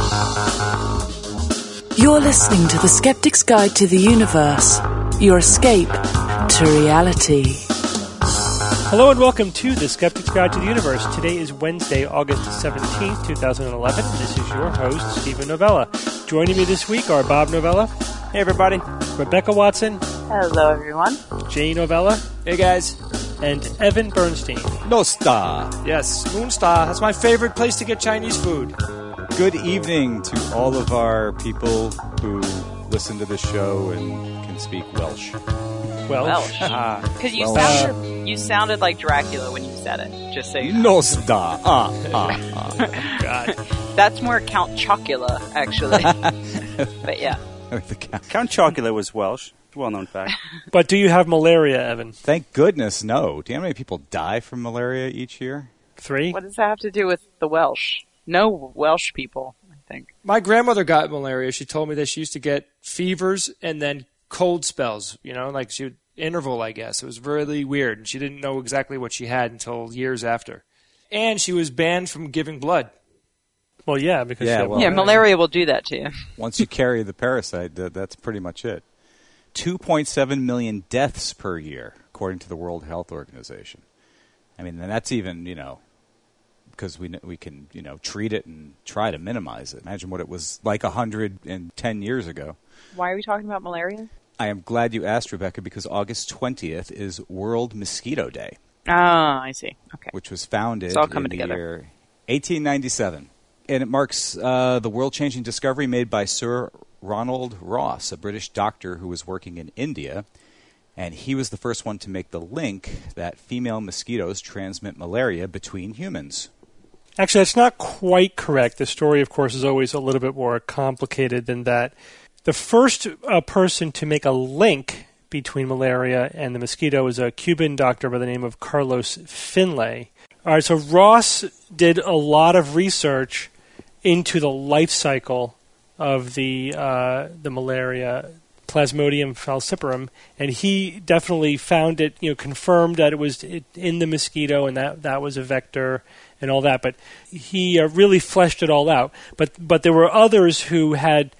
You're listening to The Skeptic's Guide to the Universe, your escape to reality. Hello and welcome to The Skeptic's Guide to the Universe. Today is Wednesday, August 17th, 2011. This is your host, Stephen Novella. Joining me this week are Bob Novella. Hey, everybody. Rebecca Watson. Hello, everyone. Jay Novella. Hey, guys. And Evan Bernstein. Nostar. Yes, Moonstar. That's my favorite place to get Chinese food. Good evening to all of our people who listen to the show and can speak Welsh. Welsh. Because you sounded like Dracula when you said it, just so you know. Nostar. God. That's more Count Chocula, actually. But yeah. Count Chocula was Welsh. Well-known fact. But do you have malaria, Evan? Thank goodness, no. Do you know how many people die from malaria each year? 3? What does that have to do with the Welsh? No Welsh people, I think. My grandmother got malaria. She told me that she used to get fevers and then cold spells, like she would interval, I guess. It was really weird. And she didn't know exactly what she had until years after. And she was banned from giving blood. Well, yeah, because malaria will do that to you. Once you carry the parasite, that's pretty much it. 2.7 million deaths per year, according to the World Health Organization. I mean, and that's even, because we can, treat it and try to minimize it. Imagine what it was like 110 years ago. Why are we talking about malaria? I am glad you asked, Rebecca, because August 20th is World Mosquito Day. Ah, I see. Okay. Which was founded it's all coming in the together. year 1897. And it marks the world-changing discovery made by Sir Ronald Ross, a British doctor who was working in India. And he was the first one to make the link that female mosquitoes transmit malaria between humans. Actually, that's not quite correct. The story, of course, is always a little bit more complicated than that. The first person to make a link between malaria and the mosquito is a Cuban doctor by the name of Carlos Finlay. All right, so Ross did a lot of research into the life cycle of the malaria, Plasmodium falciparum, and he definitely found it, confirmed that it was in the mosquito and that was a vector and all that. But he really fleshed it all out. But there were others who had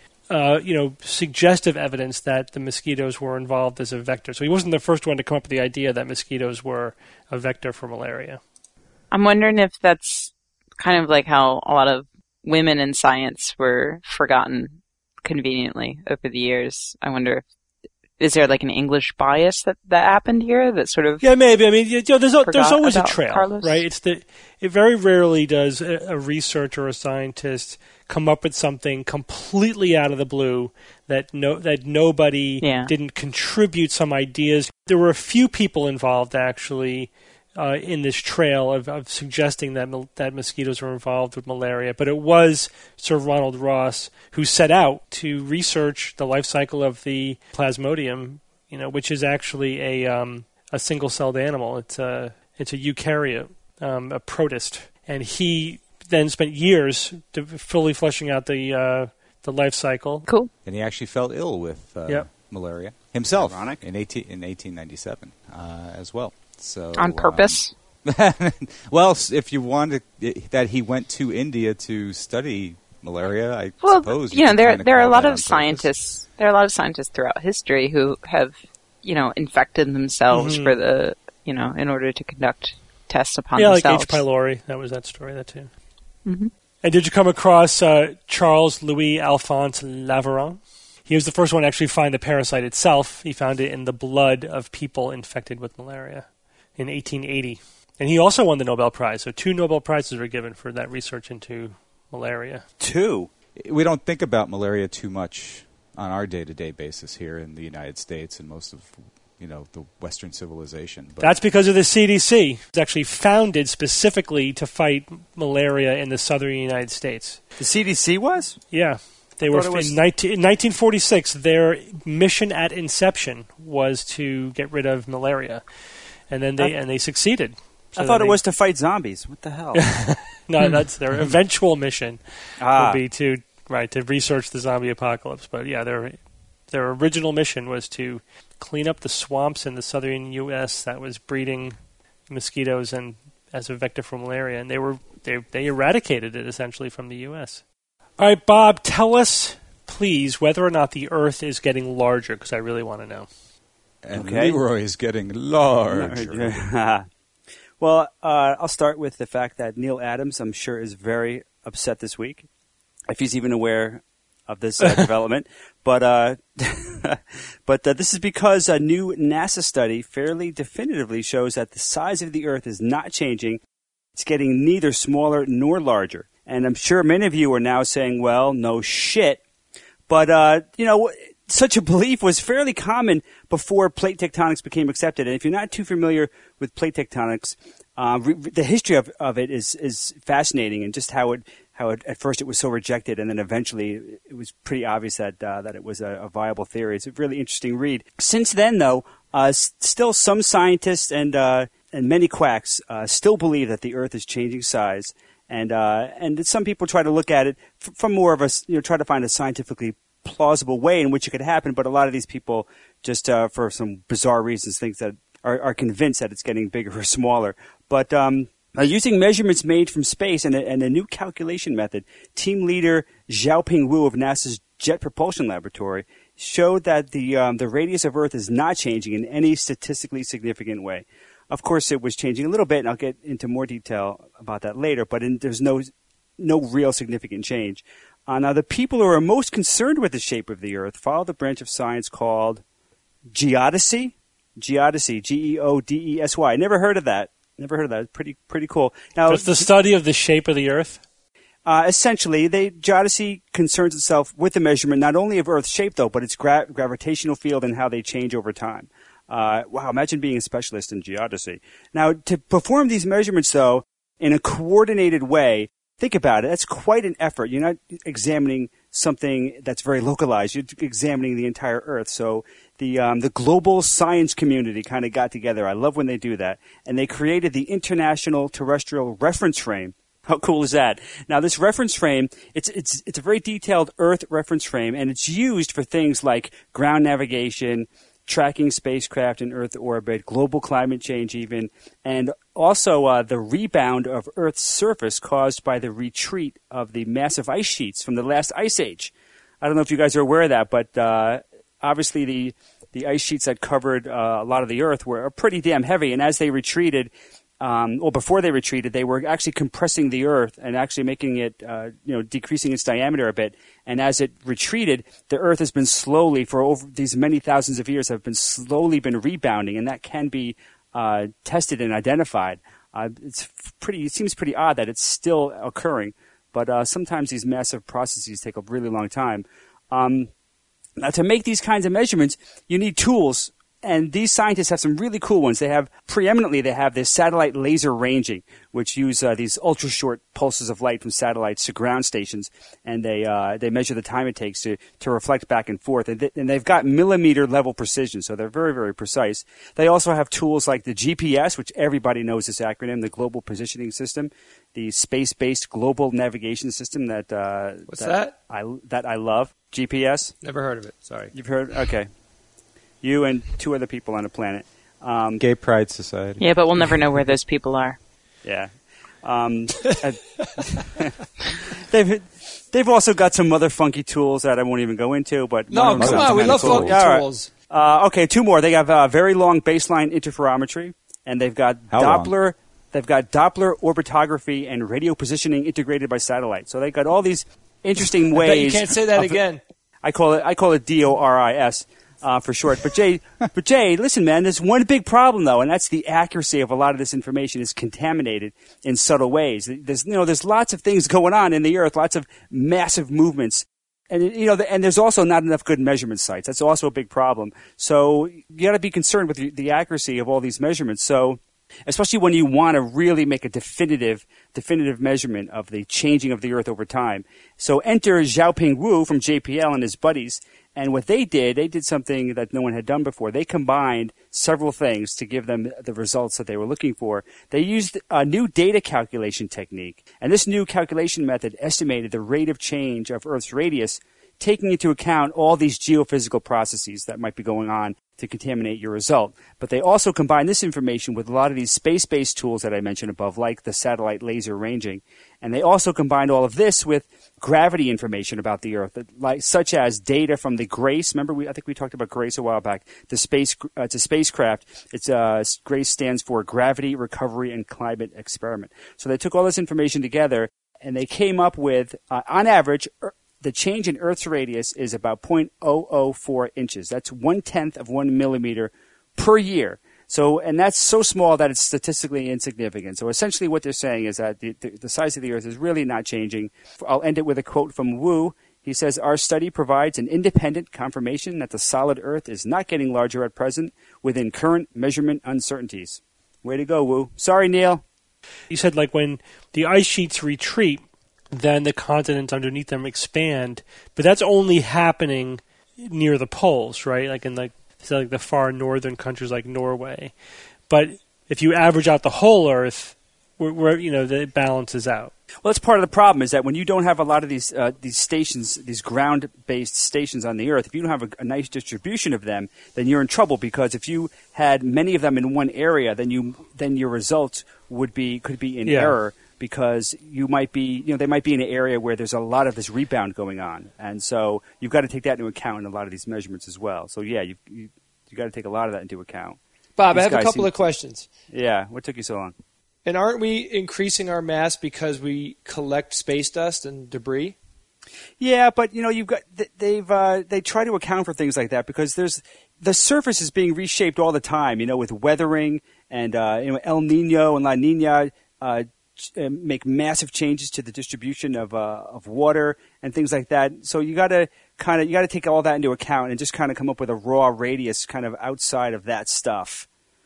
suggestive evidence that the mosquitoes were involved as a vector. So he wasn't the first one to come up with the idea that mosquitoes were a vector for malaria. I'm wondering if that's kind of like how a lot of women in science were forgotten conveniently over the years. I wonder is there like an English bias that happened here that sort of... Yeah, maybe. I mean, there's always a trail, Carlos? Right? It very rarely does a researcher or a scientist come up with something completely out of the blue that nobody didn't contribute some ideas. There were a few people involved, actually, in this trail of suggesting that mosquitoes were involved with malaria. But it was Sir Ronald Ross who set out to research the life cycle of the Plasmodium, which is actually a single-celled animal. It's a eukaryote, a protist. And he then spent years fully fleshing out the life cycle. Cool. And he actually fell ill with malaria himself in 1897 as well. So, on purpose? Well, if you wanted that he went to India to study malaria, I suppose. There are a lot of scientists. There are a lot of scientists throughout history who have, infected themselves for the, in order to conduct tests upon themselves. Yeah, like H. pylori. That was that story, that too. Mm-hmm. And did you come across Charles Louis Alphonse Laveran? He was the first one to actually find the parasite itself. He found it in the blood of people infected with malaria in 1880. And he also won the Nobel Prize. So 2 Nobel Prizes were given for that research into malaria. 2? We don't think about malaria too much on our day-to-day basis here in the United States and most of the Western civilization. But that's because of the CDC. It's actually founded specifically to fight malaria in the southern United States. The CDC was? Yeah. They were in 1946. Their mission at inception was to get rid of malaria, and then they succeeded. So I thought it was to fight zombies. What the hell? No, that's their eventual mission. Would be to research the zombie apocalypse. But yeah, their original mission was to clean up the swamps in the southern U.S. that was breeding mosquitoes and as a vector for malaria, and they eradicated it essentially from the U.S. All right, Bob, tell us, please, whether or not the Earth is getting larger, because I really want to know. And Okay. Leroy is getting larger. Well, I'll start with the fact that Neil Adams, I'm sure, is very upset this week, if he's even aware of this development. But this is because a new NASA study fairly definitively shows that the size of the Earth is not changing. It's getting neither smaller nor larger. And I'm sure many of you are now saying, well, no shit. But, such a belief was fairly common before plate tectonics became accepted. And if you're not too familiar with plate tectonics, the history of it is fascinating, and just how at first it was so rejected, and then eventually it was pretty obvious that it was a viable theory. It's a really interesting read. Since then, though, still some scientists and many quacks still believe that the Earth is changing size, and some people try to look at it from more of a try to find a scientifically plausible way in which it could happen. But a lot of these people just for some bizarre reasons think that are convinced that it's getting bigger or smaller. But using measurements made from space and a new calculation method, team leader Xiaoping Wu of NASA's Jet Propulsion Laboratory showed that the radius of Earth is not changing in any statistically significant way. Of course, it was changing a little bit, and I'll get into more detail about that later, but there's no real significant change. Now, the people who are most concerned with the shape of the Earth follow the branch of science called geodesy. Geodesy, Geodesy. Never heard of that. Pretty cool. Now, It's the study of the shape of the Earth? Essentially, geodesy concerns itself with the measurement not only of Earth's shape, though, but its gravitational field and how they change over time. Wow, imagine being a specialist in geodesy. Now, to perform these measurements, though, in a coordinated way, think about it. That's quite an effort. You're not examining something that's very localized. You're examining the entire Earth. So the global science community kind of got together. I love when they do that. And they created the International Terrestrial Reference Frame. How cool is that? Now, this reference frame, it's a very detailed Earth reference frame, and it's used for things like ground navigation, tracking spacecraft in Earth orbit, global climate change even, and also the rebound of Earth's surface caused by the retreat of the massive ice sheets from the last ice age. I don't know if you guys are aware of that, but obviously the ice sheets that covered a lot of the Earth were pretty damn heavy, and as they retreated, before they retreated, they were actually compressing the Earth and actually making it, decreasing its diameter a bit. And as it retreated, the Earth has been slowly, for over these many thousands of years, been rebounding, and that can be tested and identified. It seems pretty odd that it's still occurring, but sometimes these massive processes take a really long time. Now, to make these kinds of measurements, you need tools. And these scientists have some really cool ones. They have this satellite laser ranging, which use these ultra-short pulses of light from satellites to ground stations, and they measure the time it takes to reflect back and forth. And they've got millimeter-level precision, so they're very, very precise. They also have tools like the GPS, which everybody knows this acronym, the Global Positioning System, the Space-Based Global Navigation System that I love. GPS? Never heard of it. Sorry. You've heard? Okay. You and two other people on the planet. Gay Pride Society. Yeah, but we'll never know where those people are. Yeah. They've also got some other funky tools that I won't even go into. But No, come on. We love funky tools. Okay, two more. They have very long baseline interferometry, and they've got Doppler. They've got Doppler orbitography and radio positioning integrated by satellite. So they've got all these interesting ways. I bet you can't say that again. I call it DORIS. For short. But Jay, listen, man, there's one big problem though, and that's the accuracy of a lot of this information is contaminated in subtle ways. There's lots of things going on in the Earth, lots of massive movements. And, and there's also not enough good measurement sites. That's also a big problem. So you got to be concerned with the accuracy of all these measurements. So, especially when you want to really make a definitive measurement of the changing of the Earth over time. So enter Xiaoping Wu from JPL and his buddies. And what they did something that no one had done before. They combined several things to give them the results that they were looking for. They used a new data calculation technique. And this new calculation method estimated the rate of change of Earth's radius taking into account all these geophysical processes that might be going on to contaminate your result. But they also combine this information with a lot of these space-based tools that I mentioned above, like the satellite laser ranging. And they also combined all of this with gravity information about the Earth, such as data from the GRACE. Remember, I think we talked about GRACE a while back. It's a spacecraft. GRACE stands for Gravity, Recovery, and Climate Experiment. So they took all this information together, and they came up with, on average, the change in Earth's radius is about 0.004 inches. That's 1/10 of 1 millimeter per year. So, and that's so small that it's statistically insignificant. So essentially what they're saying is that the size of the Earth is really not changing. I'll end it with a quote from Wu. He says, "Our study provides an independent confirmation that the solid Earth is not getting larger at present within current measurement uncertainties." Way to go, Wu. Sorry, Neil. You said like when the ice sheets retreat, then the continents underneath them expand, but that's only happening near the poles, right? Like in the far northern countries like Norway. But if you average out the whole Earth, it balances out. Well, that's part of the problem is that when you don't have a lot of these stations, these ground-based stations on the Earth, if you don't have a nice distribution of them, then you're in trouble, because if you had many of them in one area, then your results could be in error, because you might be, they might be in an area where there's a lot of this rebound going on, and so you've got to take that into account in a lot of these measurements as well. So yeah, you got to take a lot of that into account. Bob, I have a couple of questions. Yeah, what took you so long? And aren't we increasing our mass because we collect space dust and debris? Yeah, but you've got they try to account for things like that, because the surface is being reshaped all the time. With weathering and El Nino and La Nina. Make massive changes to the distribution of water and things like that. So you got to take all that into account and just kind of come up with a raw radius kind of outside of that stuff.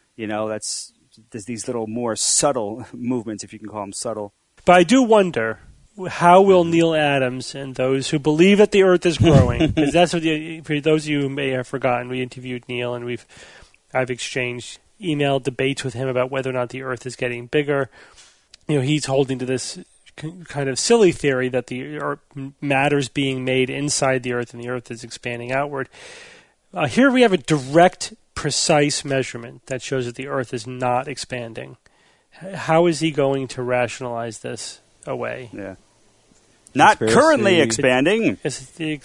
There's these little more subtle movements, if you can call them subtle. But I do wonder, how will Neil Adams and those who believe that the Earth is growing, because that's what for those of you who may have forgotten, we interviewed Neil and I've exchanged email debates with him about whether or not the Earth is getting bigger. He's holding to this kind of silly theory that the matter's being made inside the Earth and the Earth is expanding outward. Here we have a direct, precise measurement that shows that the Earth is not expanding. How is he going to rationalize this away? Yeah. Not currently expanding. He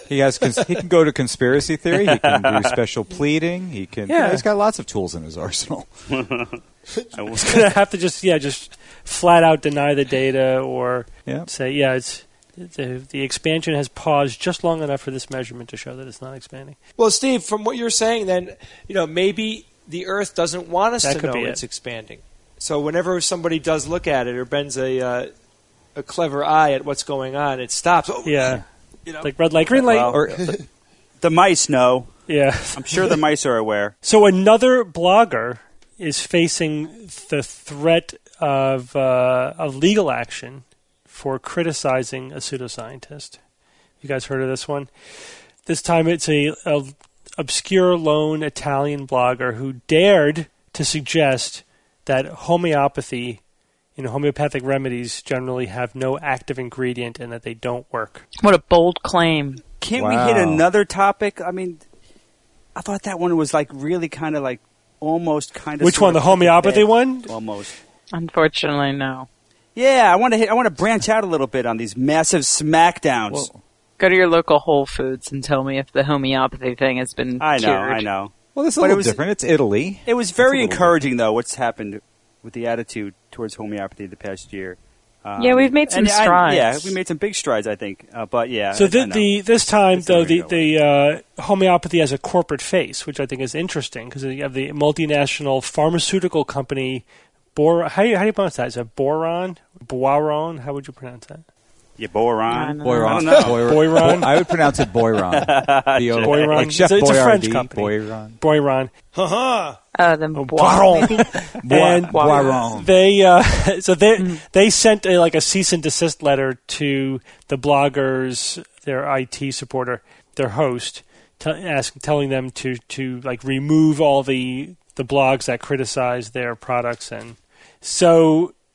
can go to conspiracy theory. He can do special pleading. He can. Yeah. He's got lots of tools in his arsenal. He's going to have to just flat out deny the data, or say, it's the expansion has paused just long enough for this measurement to show that it's not expanding. Well, Steve, from what you're saying, then maybe the Earth doesn't want us to know it's expanding. So whenever somebody does look at it or bends a clever eye at what's going on, it stops. Oh, yeah, like red light, green light. Well, or the mice know. Yeah, I'm sure the mice are aware. So another blogger is facing the threat of legal action for criticizing a pseudoscientist. You guys heard of this one? This time it's a obscure lone Italian blogger who dared to suggest that homeopathic remedies generally have no active ingredient and that they don't work. What a bold claim. Can't we hit another topic? I mean, I thought that one was really kind of almost kind of. Which one? The homeopathy one? Almost. Unfortunately, no. Yeah, I want to branch out a little bit on these massive smackdowns. Well, go to your local Whole Foods and tell me if the homeopathy thing has been cured. I know. Well, it's a little different. It's Italy. It was very encouraging, though, what's happened with the attitude towards homeopathy the past year. Yeah, we've made some strides. We made some big strides, I think. But yeah. So this time, though, the homeopathy has a corporate face, which I think is interesting, because you have the multinational pharmaceutical company. How do you pronounce that? Is it Boiron? How would you pronounce that? Yeah, Boiron. Boiron. Boiron. I would pronounce it Boiron. Boiron. Like Chef It's a French Boyardee. company. Boiron. Then Boiron. And they sent a cease and desist letter to the bloggers, their IT supporter, their host, telling them to remove all the blogs that criticize their products. And so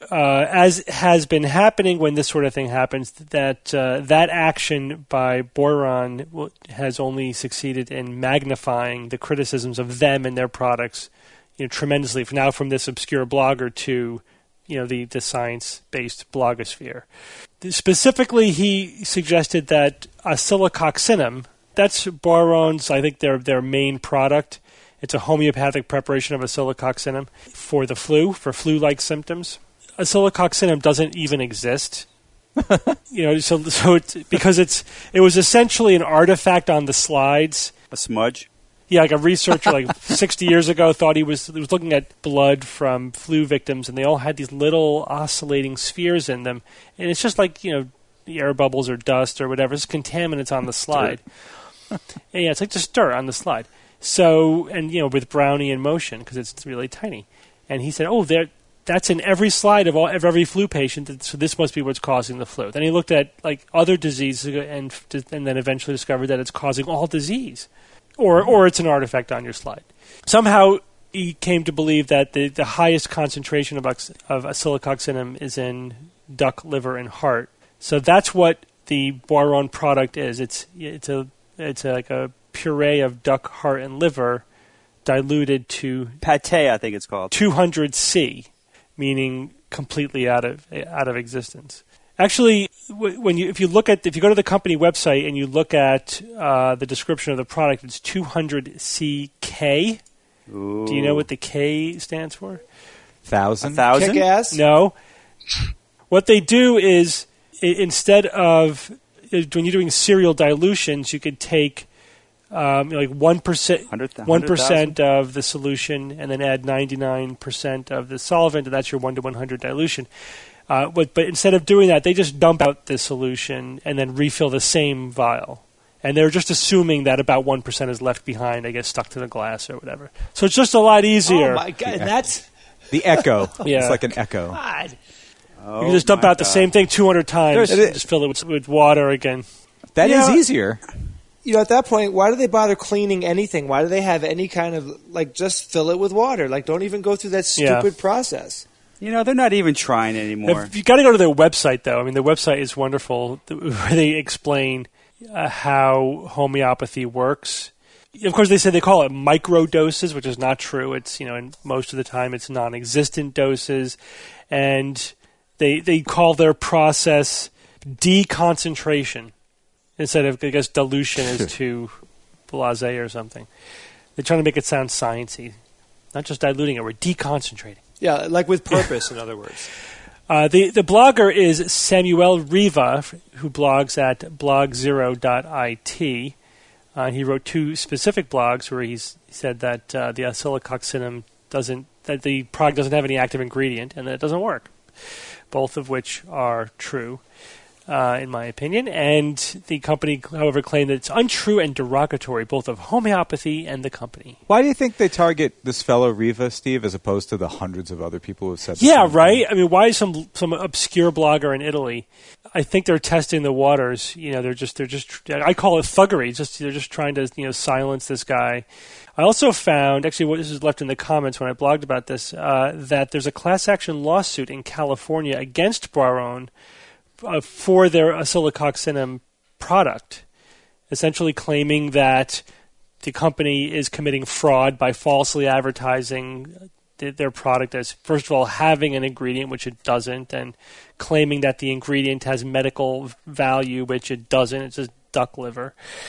as has been happening when this sort of thing happens, that action by Boiron has only succeeded in magnifying the criticisms of them and their products, tremendously. From this obscure blogger to, the science-based blogosphere. Specifically, he suggested that oscillococcinum, that's Boiron's, I think, their main product. It's a homeopathic preparation of oscillococcinum for the flu, for flu-like symptoms. Oscillococcinum doesn't even exist. So it's because it was essentially an artifact on the slides. A smudge? Yeah, like a researcher 60 years ago thought he was looking at blood from flu victims, and they all had these little oscillating spheres in them. And it's just like, the air bubbles or dust or whatever. It's contaminants on the slide. Yeah, it's like just dirt on the slide. So, and, with Brownian motion, because it's really tiny. And he said, that's in every slide of every flu patient, so this must be what's causing the flu. Then he looked at other diseases and then eventually discovered that it's causing all disease, or it's an artifact on your slide. Somehow he came to believe that the highest concentration of oscillococcinum is in duck, liver, and heart. So that's what the Boiron product is. It's like a puree of duck, heart, and liver diluted to pate, I think it's called 200 C. Meaning completely out of existence. Actually, if you go to the company website and you look at the description of the product, it's 200 CK. Ooh. Do you know what the K stands for? 1,000. Kick ass? No. What they do is instead of when you're doing serial dilutions, you could take 1% of the solution and then add 99% of the solvent, and that's your 1:100 dilution. But instead of doing that, they just dump out the solution and then refill the same vial. And they're just assuming that about 1% is left behind, I guess, stuck to the glass or whatever. So it's just a lot easier. Oh, my God. Yeah. That's... The echo. Yeah. It's like an echo. God. You can just dump out the same thing 200 times and just fill it with water again. That is easier. At that point, why do they bother cleaning anything? Why do they have any kind of, just fill it with water? Don't even go through that stupid process. They're not even trying anymore. You've got to go to their website, though. I mean, their website is wonderful, where they explain how homeopathy works. Of course, they say they call it micro doses, which is not true. It's, and most of the time it's non-existent doses. And they call their process deconcentration. Instead of, I guess, dilution is too blasé or something. They're trying to make it sound sciencey. Not just diluting it, we're deconcentrating. Yeah, with purpose, in other words. The blogger is Samuel Riva, who blogs at blogzero.it. He wrote 2 specific blogs where he said that the oscillococcinum that the product doesn't have any active ingredient and that it doesn't work. Both of which are true. In my opinion, and the company, however, claimed that it's untrue and derogatory, both of homeopathy and the company. Why do you think they target this fellow Riva, Steve, as opposed to the hundreds of other people who have said? Yeah, right. I mean, why some obscure blogger in Italy? I think they're testing the waters. They're just. I call it thuggery. They're just trying to silence this guy. I also found, actually, this is left in the comments when I blogged about this, that there's a class action lawsuit in California against Boiron for their oscillococcinum product, essentially claiming that the company is committing fraud by falsely advertising their product as, first of all, having an ingredient which it doesn't, and claiming that the ingredient has medical value which it doesn't. It's just duck liver.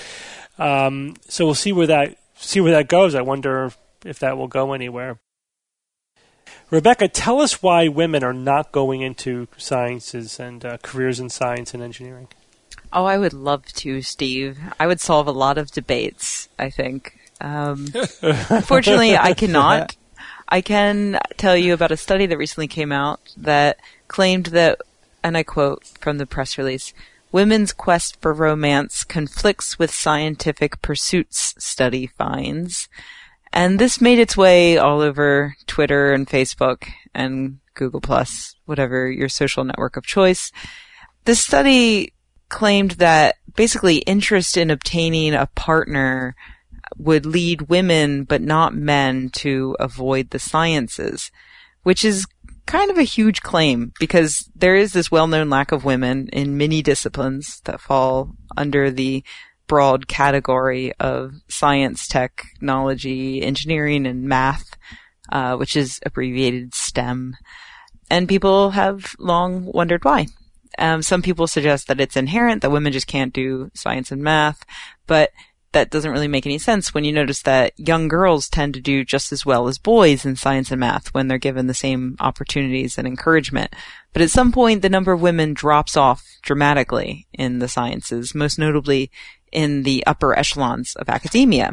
So we'll see where that goes. I wonder if that will go anywhere. Rebecca, tell us why women are not going into sciences and careers in science and engineering. Oh, I would love to, Steve. I would solve a lot of debates, I think. Unfortunately, I cannot. I can tell you about a study that recently came out that claimed that, and I quote from the press release, "Women's quest for romance conflicts with scientific pursuits," study finds. And this made its way all over Twitter and Facebook and Google+, whatever your social network of choice. This study claimed that basically interest in obtaining a partner would lead women but not men to avoid the sciences, which is kind of a huge claim because there is this well-known lack of women in many disciplines that fall under the broad category of science, technology, engineering, and math, which is abbreviated STEM. And people have long wondered why. Some people suggest that it's inherent, that women just can't do science and math, but that doesn't really make any sense when you notice that young girls tend to do just as well as boys in science and math when they're given the same opportunities and encouragement. But at some point, the number of women drops off dramatically in the sciences, most notably in the upper echelons of academia.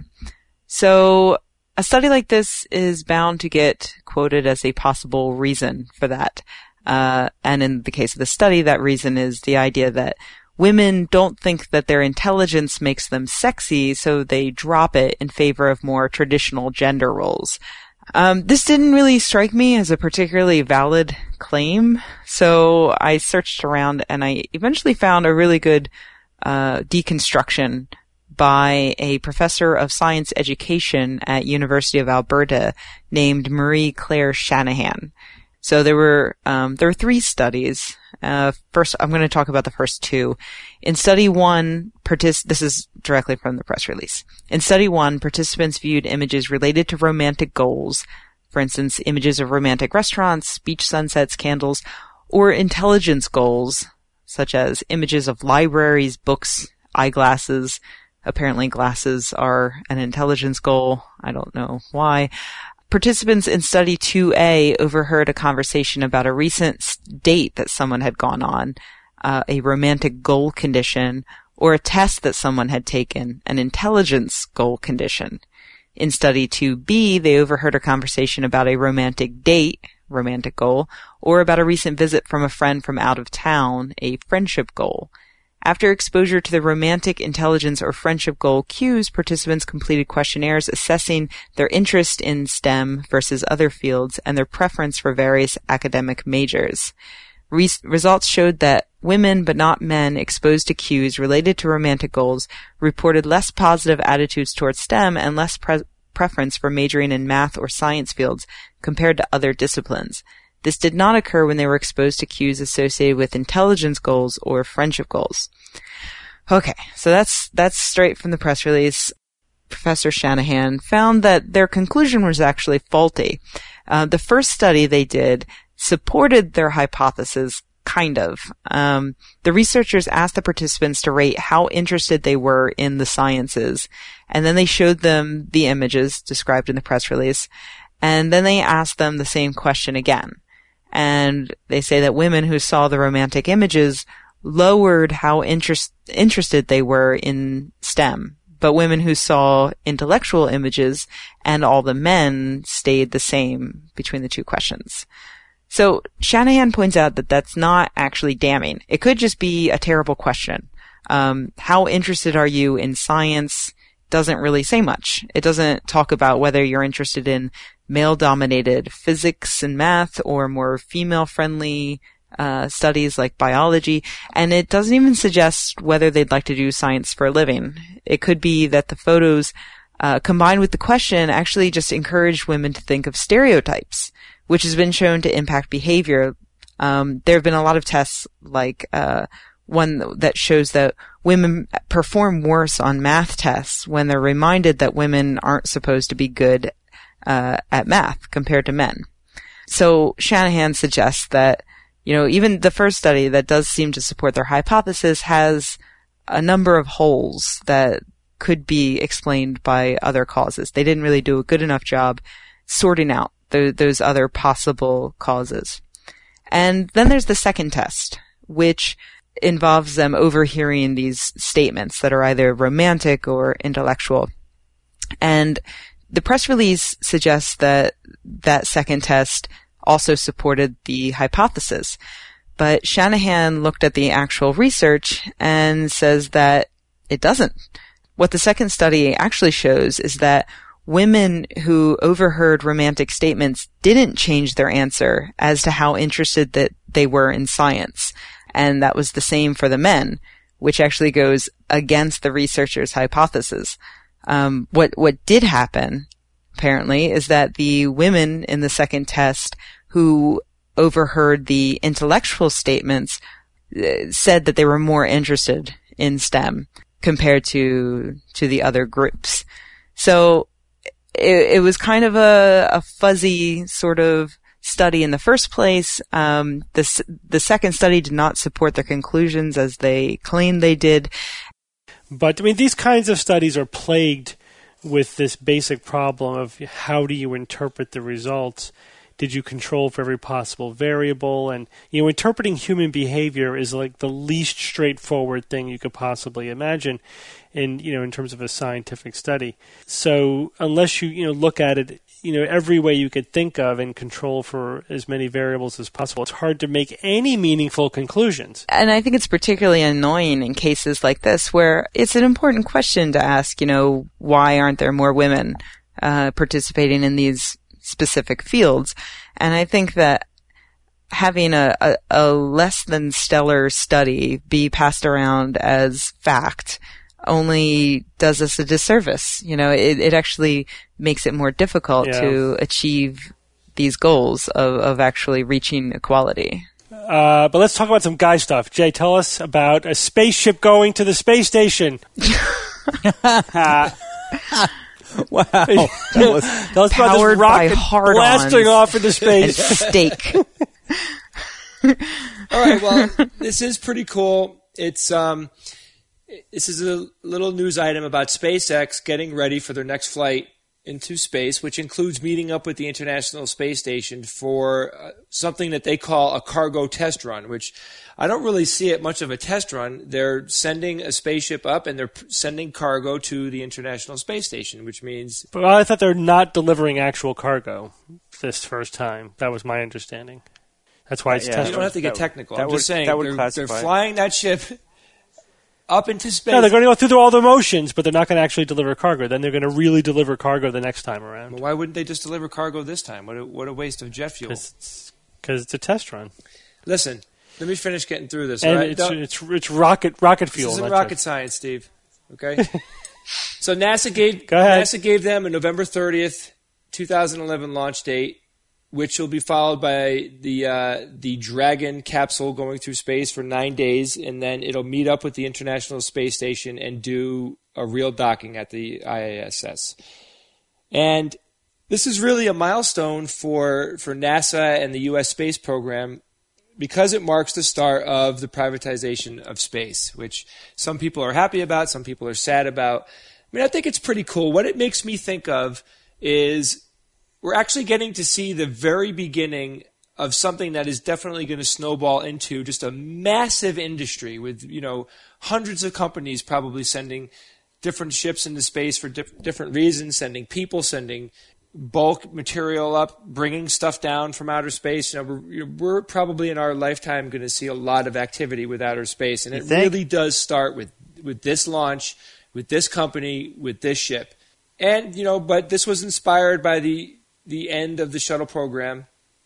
So a study like this is bound to get quoted as a possible reason for that. And in the case of the study, that reason is the idea that women don't think that their intelligence makes them sexy, so they drop it in favor of more traditional gender roles. This didn't really strike me as a particularly valid claim, so I searched around and I eventually found a really good deconstruction by a professor of science education at University of Alberta named Marie Claire Shanahan. So there were 3 studies. First, I'm going to talk about the first 2. In study 1, this is directly from the press release. In study 1, participants viewed images related to romantic goals, for instance, images of romantic restaurants, beach sunsets, candles, or intelligence goals, such as images of libraries, books, eyeglasses. Apparently glasses are an intelligence goal. I don't know why. Participants in study 2A overheard a conversation about a recent date that someone had gone on, a romantic goal condition, or a test that someone had taken, an intelligence goal condition. In study 2B, they overheard a conversation about a romantic date, romantic goal, or about a recent visit from a friend from out of town, a friendship goal. After exposure to the romantic, intelligence, or friendship goal cues, participants completed questionnaires assessing their interest in STEM versus other fields and their preference for various academic majors. Results showed that women, but not men, exposed to cues related to romantic goals reported less positive attitudes towards STEM and less preference for majoring in math or science fields compared to other disciplines. This did not occur when they were exposed to cues associated with intelligence goals or friendship goals. Okay, so that's straight from the press release. Professor Shanahan found that their conclusion was actually faulty. The first study they did supported their hypothesis, kind of. The researchers asked the participants to rate how interested they were in the sciences, and then they showed them the images described in the press release, and then they asked them the same question again. And they say that women who saw the romantic images lowered how interested they were in STEM, but women who saw intellectual images and all the men stayed the same between the 2 questions. So Shanahan points out that that's not actually damning. It could just be a terrible question. How interested are you in science doesn't really say much. It doesn't talk about whether you're interested in male-dominated physics and math or more female-friendly studies like biology, and it doesn't even suggest whether they'd like to do science for a living. It could be that the photos, combined with the question, actually just encourage women to think of stereotypes, which has been shown to impact behavior. There have been a lot of tests, like one that shows that women perform worse on math tests when they're reminded that women aren't supposed to be good at math compared to men. So Shanahan suggests that, even the first study that does seem to support their hypothesis has a number of holes that could be explained by other causes. They didn't really do a good enough job sorting out those other possible causes. And then there's the second test, which involves them overhearing these statements that are either romantic or intellectual. And the press release suggests that that second test also supported the hypothesis. But Shanahan looked at the actual research and says that it doesn't. What the second study actually shows is that women who overheard romantic statements didn't change their answer as to how interested that they were in science. And that was the same for the men, which actually goes against the researchers' hypothesis. What did happen, apparently, is that the women in the second test who overheard the intellectual statements said that they were more interested in STEM compared to the other groups. So it was kind of a fuzzy sort of study in the first place. The second study did not support their conclusions as they claimed they did. But, I mean, these kinds of studies are plagued with this basic problem of how do you interpret the results? Did you control for every possible variable? And, interpreting human behavior is like the least straightforward thing you could possibly imagine in terms of a scientific study. So unless you, look at it, every way you could think of and control for as many variables as possible, it's hard to make any meaningful conclusions. And I think it's particularly annoying in cases like this where it's an important question to ask, why aren't there more women participating in these specific fields? And I think that having a less than stellar study be passed around as fact only does us a disservice. It actually makes it more difficult to achieve these goals of actually reaching equality. But let's talk about some guy stuff. Jay, tell us about a spaceship going to the space station. Wow. Tell us about Powered this rocket by hard-ons. blasting off into space. Steak. All right, well, this is pretty cool. This is a little news item about SpaceX getting ready for their next flight into space, which includes meeting up with the International Space Station for something that they call a cargo test run, which I don't really see it much of a test run. They're sending a spaceship up and they're sending cargo to the International Space Station, which means... Well, I thought they're not delivering actual cargo this first time. That was my understanding. That's why it's test run. You don't have to get technical. I'm just saying they're classify. flying that ship up into space. No, they're going to go through all the motions, but they're not going to actually deliver cargo. Then they're going to really deliver cargo the next time around. Well, why wouldn't they just deliver cargo this time? What a waste of jet fuel. Because it's a test run. Listen, let me finish getting through this. And all right? it's rocket fuel. This isn't not rocket jet. science, Steve. Okay? So NASA gave them a November 30th, 2011 launch date, which will be followed by the Dragon capsule going through space for 9 days, and then it'll meet up with the International Space Station and do a real docking at the ISS. And this is really a milestone for NASA and the U.S. space program because it marks the start of the privatization of space, which some people are happy about, some people are sad about. I mean, I think it's pretty cool. What it makes me think of is we're actually getting to see the very beginning of something that is definitely going to snowball into just a massive industry with, hundreds of companies probably sending different ships into space for different reasons, sending people, sending bulk material up, bringing stuff down from outer space. We're probably in our lifetime going to see a lot of activity with outer space, and it really does start with this launch, with this company, with this ship. And, but this was inspired by the end of the shuttle program,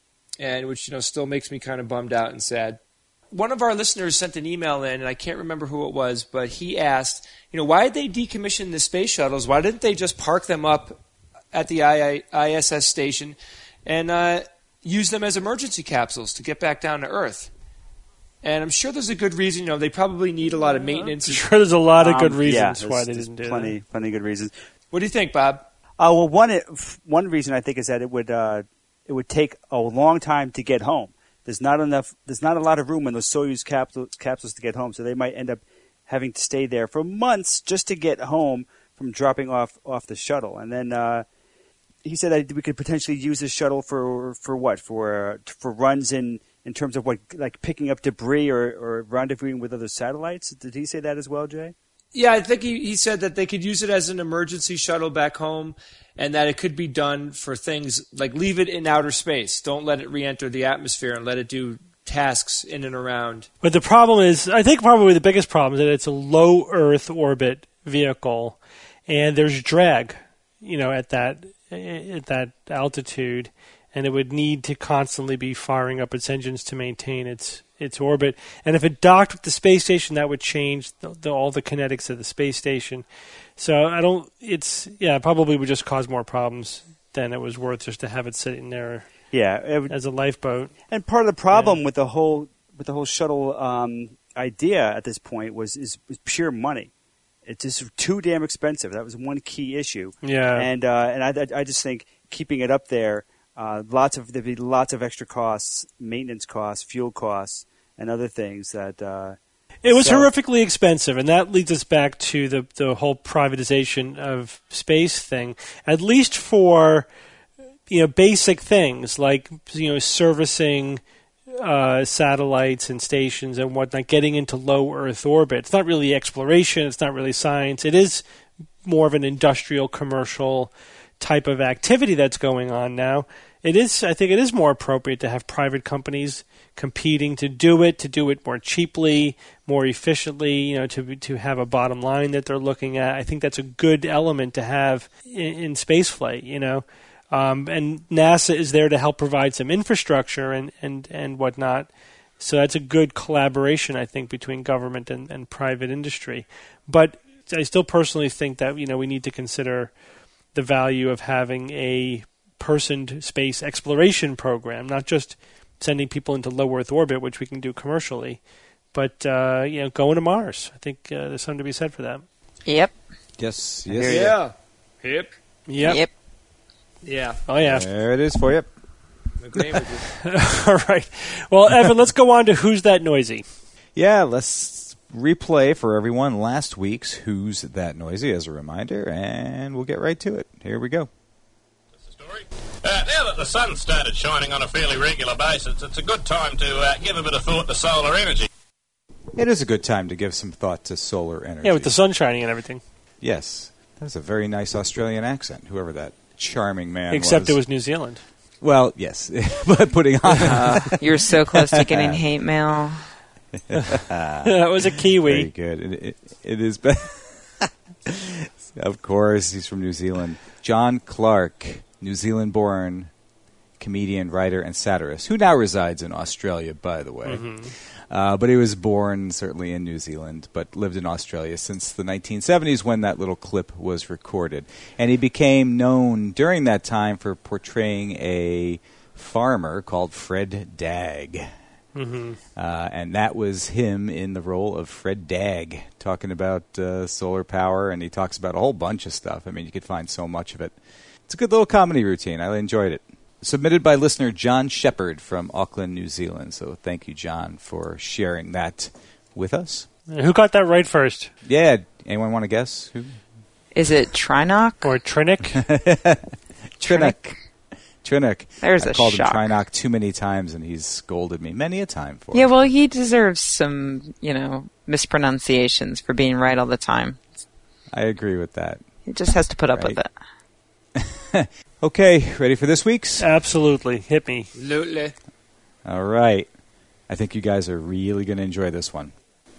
and which still makes me kind of bummed out and sad. One of our listeners sent an email in, and I can't remember who it was, but he asked, why did they decommission the space shuttles? Why didn't they just park them up at the ISS station and use them as emergency capsules to get back down to Earth? And I'm sure there's a good reason. They probably need a lot of maintenance. I'm sure there's a lot of good reasons why they didn't do that. Plenty good reasons. What do you think, Bob? Well, one reason I think is that it would take a long time to get home. There's not a lot of room in those Soyuz capsules to get home, so they might end up having to stay there for months just to get home from dropping off the shuttle. And then he said that we could potentially use this shuttle for what? For runs in terms of what, like picking up debris or rendezvousing with other satellites. Did he say that as well, Jay? Yeah, I think he said that they could use it as an emergency shuttle back home, and that it could be done for things like leave it in outer space. Don't let it re-enter the atmosphere and let it do tasks in and around. But the problem is, I think probably the biggest problem is that it's a low Earth orbit vehicle, and there's drag, at that altitude, and it would need to constantly be firing up its engines to maintain its orbit. And if it docked with the space station, that would change all the kinetics of the space station. So probably would just cause more problems than it was worth just to have it sitting there. Yeah, as a lifeboat. and part of the problem with the whole shuttle idea at this point was pure money. It's just too damn expensive. That was one key issue. Yeah. And I just think keeping it up there, there'd be lots of extra costs, maintenance costs, fuel costs, and other things that. It was horrifically expensive, and that leads us back to the whole privatization of space thing. At least for basic things like servicing satellites and stations and whatnot, getting into low Earth orbit. It's not really exploration. It's not really science. It is more of an industrial, commercial type of activity that's going on now. I think it is more appropriate to have private companies competing to do it more cheaply, more efficiently, to have a bottom line that they're looking at. I think that's a good element to have in spaceflight, and NASA is there to help provide some infrastructure and whatnot. So that's a good collaboration, I think, between government and private industry. But I still personally think that, we need to consider the value of having a personed space exploration program, not just sending people into low Earth orbit, which we can do commercially, but going to Mars. I think there's something to be said for that. Yep. Yes. Yeah. Hip. Yep. Yeah. Oh yeah. There it is for you. Agreeing with you. All right. Well, Evan, let's go on to Who's That Noisy? Yeah, let's replay for everyone last week's Who's That Noisy as a reminder, and we'll get right to it. Here we go. Now that the sun's started shining on a fairly regular basis, it's a good time to give a bit of thought to solar energy. It is a good time to give some thought to solar energy. Yeah, with the sun shining and everything. Yes. That was a very nice Australian accent, whoever that charming man Except was. it was New Zealand. Well, yes. But putting on... You're so close to getting hate mail. That was a Kiwi. Very good. It is... Of course, he's from New Zealand. John Clark, New Zealand-born comedian, writer, and satirist, who now resides in Australia, by the way. Mm-hmm. But he was born, certainly, in New Zealand, but lived in Australia since the 1970s when that little clip was recorded. And he became known during that time for portraying a farmer called Fred Dagg. Mm-hmm. And that was him in the role of Fred Dagg, talking about solar power, and he talks about a whole bunch of stuff. I mean, you could find so much of it. It's a good little comedy routine. I enjoyed it. Submitted by listener John Shepard from Auckland, New Zealand. So thank you, John, for sharing that with us. Who got that right first? Yeah. Anyone want to guess? Who? Is it Trinoc? Or Trinick? Trinick. There's I a called shock. him Trinoc too many times, and he's scolded me many a time for it. Yeah, well, he deserves some, mispronunciations for being right all the time. I agree with that. He just has to put up with it. Okay, ready for this week's? Absolutely. Hit me. Absolutely. All right. I think you guys are really going to enjoy this one.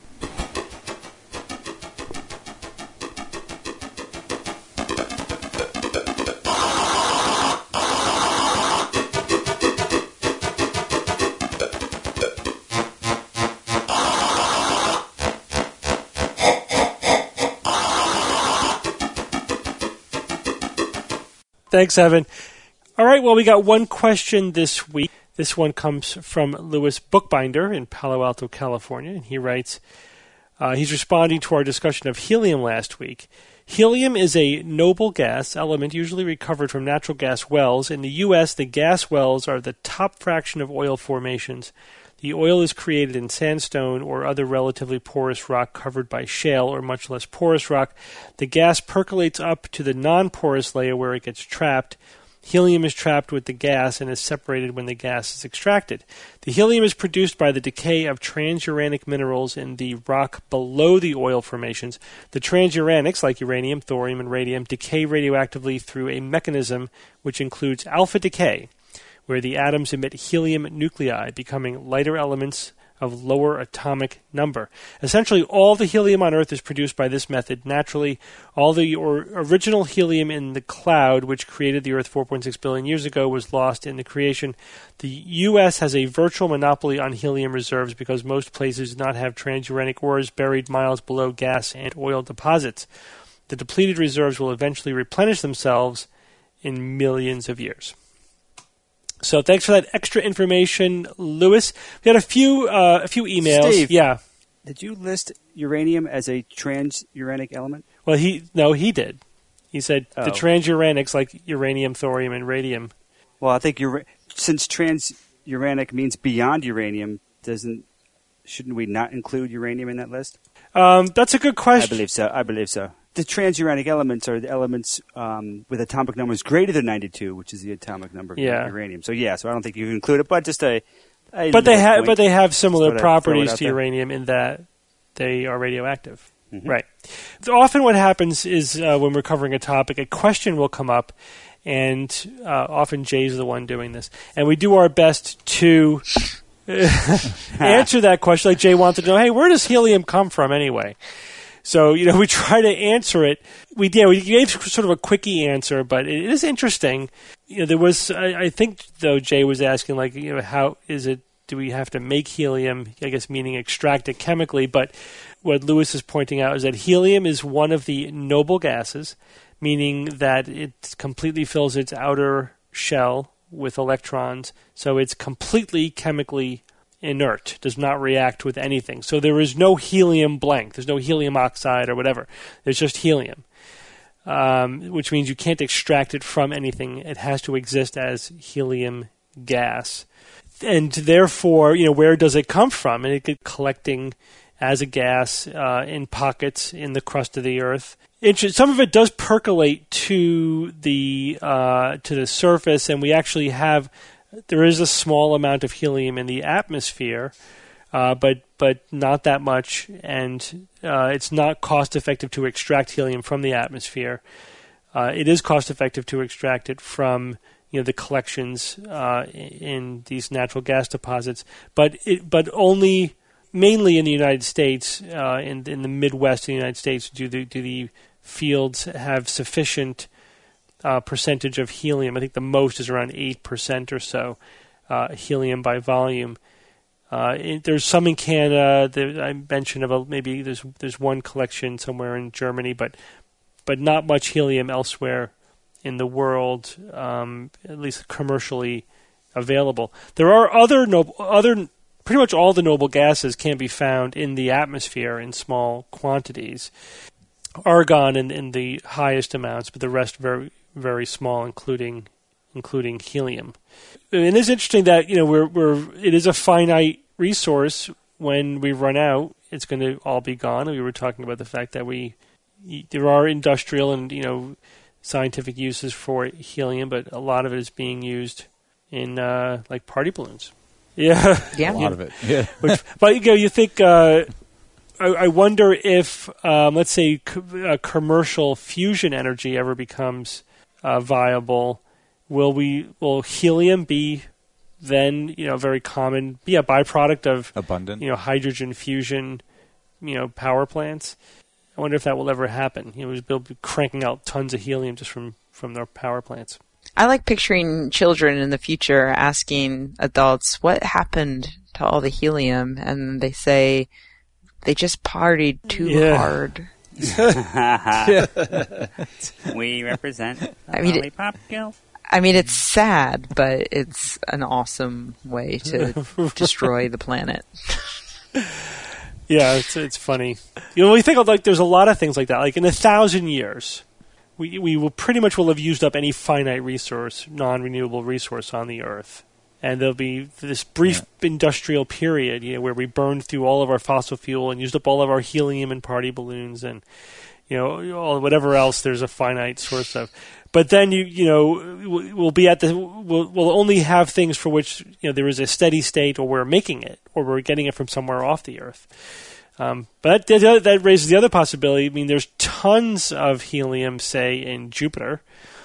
Thanks, Evan. All right, well, we got one question this week. This one comes from Louis Bookbinder in Palo Alto, California, and he writes, he's responding to our discussion of helium last week. Helium is a noble gas element usually recovered from natural gas wells. In the U.S., the gas wells are the top fraction of oil formations. The oil is created in sandstone or other relatively porous rock covered by shale or much less porous rock. The gas percolates up to the non-porous layer where it gets trapped. Helium is trapped with the gas and is separated when the gas is extracted. The helium is produced by the decay of transuranic minerals in the rock below the oil formations. The transuranics, like uranium, thorium, and radium, decay radioactively through a mechanism which includes alpha decay, where the atoms emit helium nuclei, becoming lighter elements of lower atomic number. Essentially, all the helium on Earth is produced by this method naturally. All the original helium in the cloud, which created the Earth 4.6 billion years ago, was lost in the creation. The U.S. has a virtual monopoly on helium reserves because most places do not have transuranic ores buried miles below gas and oil deposits. The depleted reserves will eventually replenish themselves in millions of years. So thanks for that extra information, Lewis. We had a few emails. Steve. Yeah. Did you list uranium as a transuranic element? Well, he did. He said the transuranics like uranium, thorium, and radium. Well, I think since transuranic means beyond uranium, shouldn't we not include uranium in that list? That's a good question. I believe so. The transuranic elements are the elements with atomic numbers greater than 92, which is the atomic number of uranium. So I don't think you include it, but just But they have similar properties to uranium in that they are radioactive. Mm-hmm. Right. So often what happens is when we're covering a topic, a question will come up, and often Jay's the one doing this. And we do our best to answer that question. Like Jay wanted to know, hey, where does helium come from anyway? So, we try to answer it. We gave sort of a quickie answer, but it is interesting. There was, I think, though, Jay was asking, like, how is it, do we have to make helium, I guess meaning extract it chemically, but what Lewis is pointing out is that helium is one of the noble gases, meaning that it completely fills its outer shell with electrons, so it's completely chemically inert, does not react with anything. So there is no helium blank. There's no helium oxide or whatever. There's just helium, which means you can't extract it from anything. It has to exist as helium gas. And therefore, where does it come from? And it gets collecting as a gas in pockets in the crust of the Earth. Some of it does percolate to the surface, and we actually there is a small amount of helium in the atmosphere, but not that much, and it's not cost effective to extract helium from the atmosphere. It is cost effective to extract it from the collections in these natural gas deposits, but only mainly in the United States, in the Midwest of the United States, do the fields have sufficient percentage of helium. I think the most is around 8% or so helium by volume. There's some in Canada. I mentioned about maybe there's one collection somewhere in Germany, but not much helium elsewhere in the world, at least commercially available. There are other pretty much all the noble gases can be found in the atmosphere in small quantities. Argon in the highest amounts, but the rest very, very small, including helium. And it's interesting that it is a finite resource. When we run out, it's going to all be gone. We were talking about the fact that there are industrial and scientific uses for helium, but a lot of it is being used in like party balloons. Yeah, a lot of it. Yeah, but you think. I wonder if, let's say, commercial fusion energy ever becomes viable. Will helium be then very common? Be a byproduct of abundant hydrogen fusion power plants. I wonder if that will ever happen. We'll be cranking out tons of helium just from their power plants. I like picturing children in the future asking adults, what happened to all the helium? And they say, they just partied too hard. We represent Lollipop Girl. I mean, it's sad, but it's an awesome way to destroy the planet. Yeah, it's funny. We think of there's a lot of things like that. Like in 1,000 years, we will pretty much have used up any finite resource, non-renewable resource on the Earth. And there'll be this brief industrial period, where we burned through all of our fossil fuel and used up all of our helium and party balloons and, whatever else there's a finite source of. But then we'll be we'll only have things for which there is a steady state, or we're making it, or we're getting it from somewhere off the Earth. But that raises the other possibility. I mean, there's tons of helium, say, in Jupiter.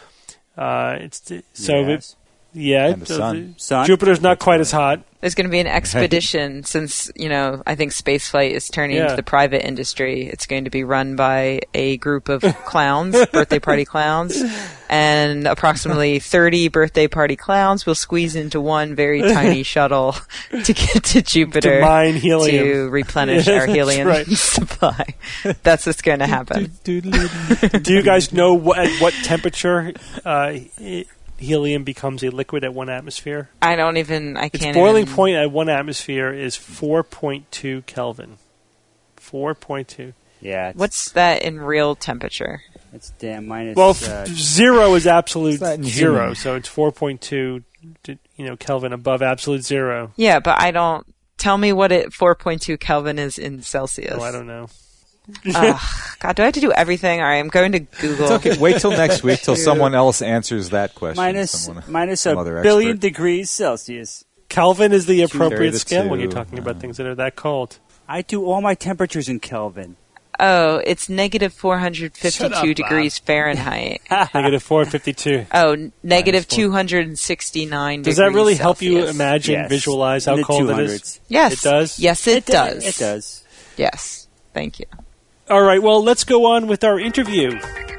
Yeah, and the sun. Jupiter's not quite as hot. There's going to be an expedition since, I think spaceflight is turning into the private industry. It's going to be run by a group of clowns, birthday party clowns, and approximately 30 birthday party clowns will squeeze into one very tiny shuttle to get to Jupiter to mine helium, to replenish our helium supply. That's what's going to happen. Do you guys know at what temperature helium becomes a liquid at 1 atmosphere? I can't Its boiling point at 1 atmosphere is 4.2 Kelvin. 4.2. Yeah. What's that in real temperature? It's damn minus. Well, 0 is absolute It's not in 0, human. so it's 4.2 Kelvin above absolute 0. Yeah, but tell me what 4.2 Kelvin is in Celsius. Oh, I don't know. God, do I have to do everything? All right, I'm going to Google. It's okay. Wait till next week till someone else answers that question. minus some a other billion expert. degrees Celsius. Kelvin is the Carry appropriate the scale when 2, you're talking about things that are that cold. I do all my temperatures in Kelvin. Oh, it's negative Shut 452 up, degrees Fahrenheit. Negative 452. Oh, negative 269 degrees Does that really help you Celsius. imagine, Yes. visualize In how the cold it 200s. is? Yes. It does? Yes, it does. It does. Yes. Thank you. All right, well, let's go on with our interview.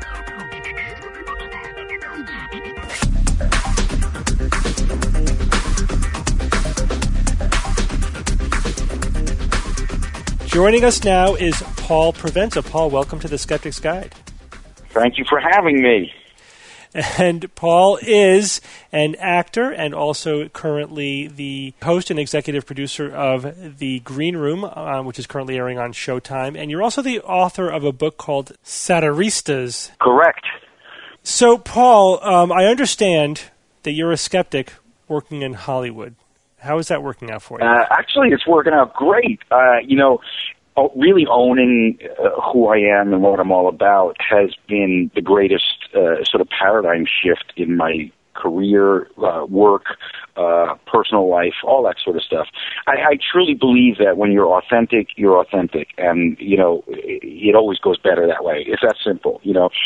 Joining us now is Paul Provenza. Paul, welcome to the Skeptic's Guide. Thank you for having me. And Paul is an actor and also currently the host and executive producer of The Green Room, which is currently airing on Showtime. And you're also the author of a book called Satiristas. Correct. So, Paul, I understand that you're a skeptic working in Hollywood. How is that working out for you? Actually, it's working out great. Really owning who I am and what I'm all about has been the greatest sort of paradigm shift in my career, work, personal life, all that sort of stuff. I truly believe that when you're authentic, and it always goes better that way. It's that simple.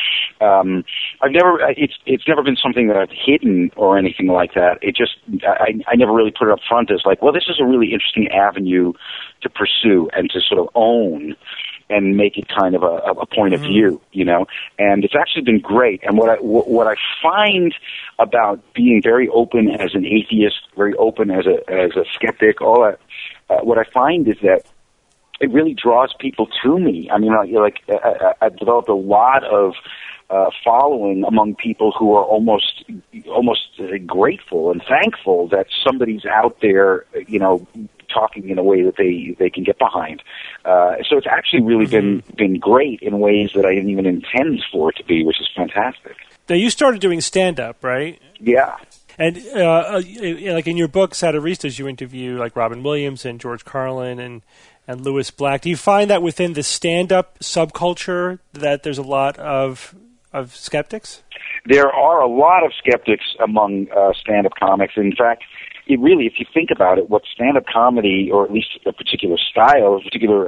It's never been something that I've hidden or anything like that. I never really put it up front as like, well, this is a really interesting avenue to pursue and to sort of own and make it kind of a point of view, and it's actually been great. And what I find about being very open as an atheist, very open as a skeptic, all that, what I find is that it really draws people to me. I mean, I've developed a lot of following among people who are almost grateful and thankful that somebody's out there, talking in a way that they can get behind. So it's actually really been great in ways that I didn't even intend for it to be, which is fantastic. Now, you started doing stand-up, right? Yeah. And like in your book, Satiristas, you interview like Robin Williams and George Carlin and Lewis Black. Do you find that within the stand-up subculture that there's a lot of skeptics? There are a lot of skeptics among stand-up comics. In fact, it really, if you think about it, what stand-up comedy, or at least a particular style, a particular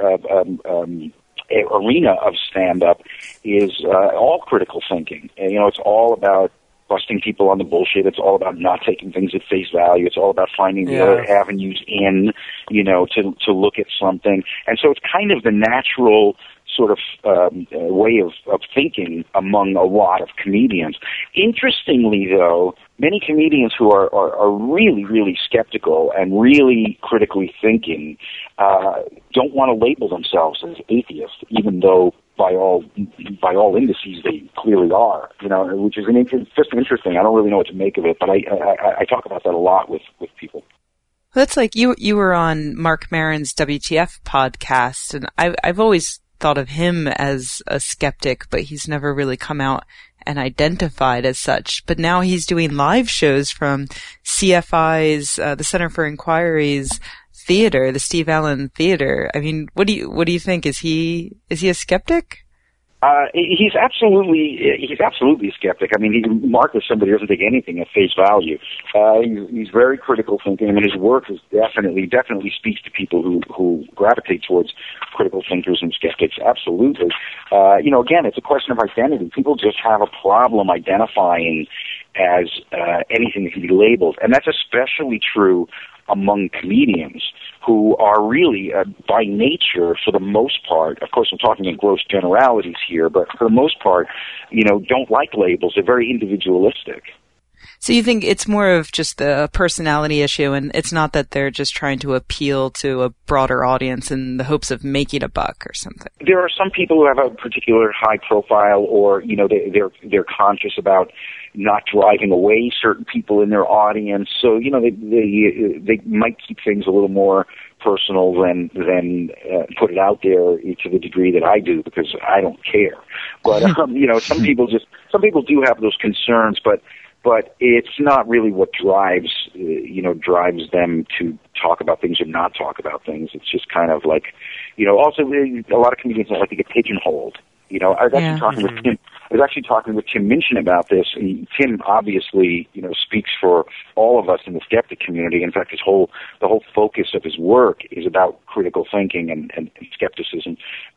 arena of stand-up, is all critical thinking. And, it's all about busting people on the bullshit. It's all about not taking things at face value. It's all about finding the other avenues in, to look at something. And so it's kind of the natural sort of way of thinking among a lot of comedians. Interestingly, though, many comedians who are really, really skeptical and really critically thinking don't want to label themselves as atheists, even though by all indices they clearly are. Which is just interesting. I don't really know what to make of it, but I talk about that a lot with people. Well, that's like you were on Mark Maron's WTF podcast, and I've always thought of him as a skeptic, but he's never really come out and identified as such. But now he's doing live shows from CFI's, the Center for Inquiry's theater, the Steve Allen Theater. I mean, what do you think? Is he a skeptic? He's absolutely a skeptic. I mean, Mark is somebody who doesn't take anything at face value. He's very critical thinking. I mean, his work is definitely speaks to people who gravitate towards critical thinkers and skeptics. Absolutely. Again, it's a question of identity. People just have a problem identifying as anything that can be labeled, and that's especially true among comedians who are really, by nature, for the most part, of course I'm talking in gross generalities here, but for the most part, don't like labels. They're very individualistic. So you think it's more of just a personality issue, and it's not that they're just trying to appeal to a broader audience in the hopes of making a buck or something? There are some people who have a particular high profile, or they're conscious about not driving away certain people in their audience. So, you know, they might keep things a little more personal than put it out there to the degree that I do, because I don't care. But you know, some people do have those concerns, but it's not really what drives them to talk about things or not talk about things. It's just kind of like, you know, also a lot of comedians don't like to get pigeonholed. You know, I was actually talking with Tim Minchin about this. And Tim obviously, you know, speaks for all of us in the skeptic community. In fact, the whole focus of his work is about critical thinking and skepticism,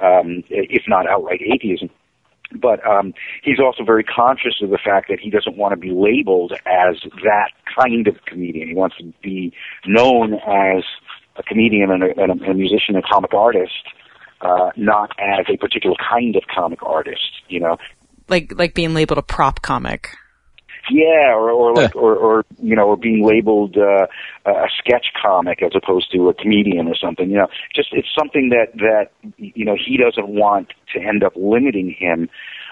if not outright atheism. But he's also very conscious of the fact that he doesn't want to be labeled as that kind of comedian. He wants to be known as a comedian and a musician and comic artist, not as a particular kind of comic artist, you know. Like being labeled a prop comic. Yeah, or you know, or being labeled a sketch comic as opposed to a comedian or something. You know, just it's something that you know, he doesn't want to end up limiting him,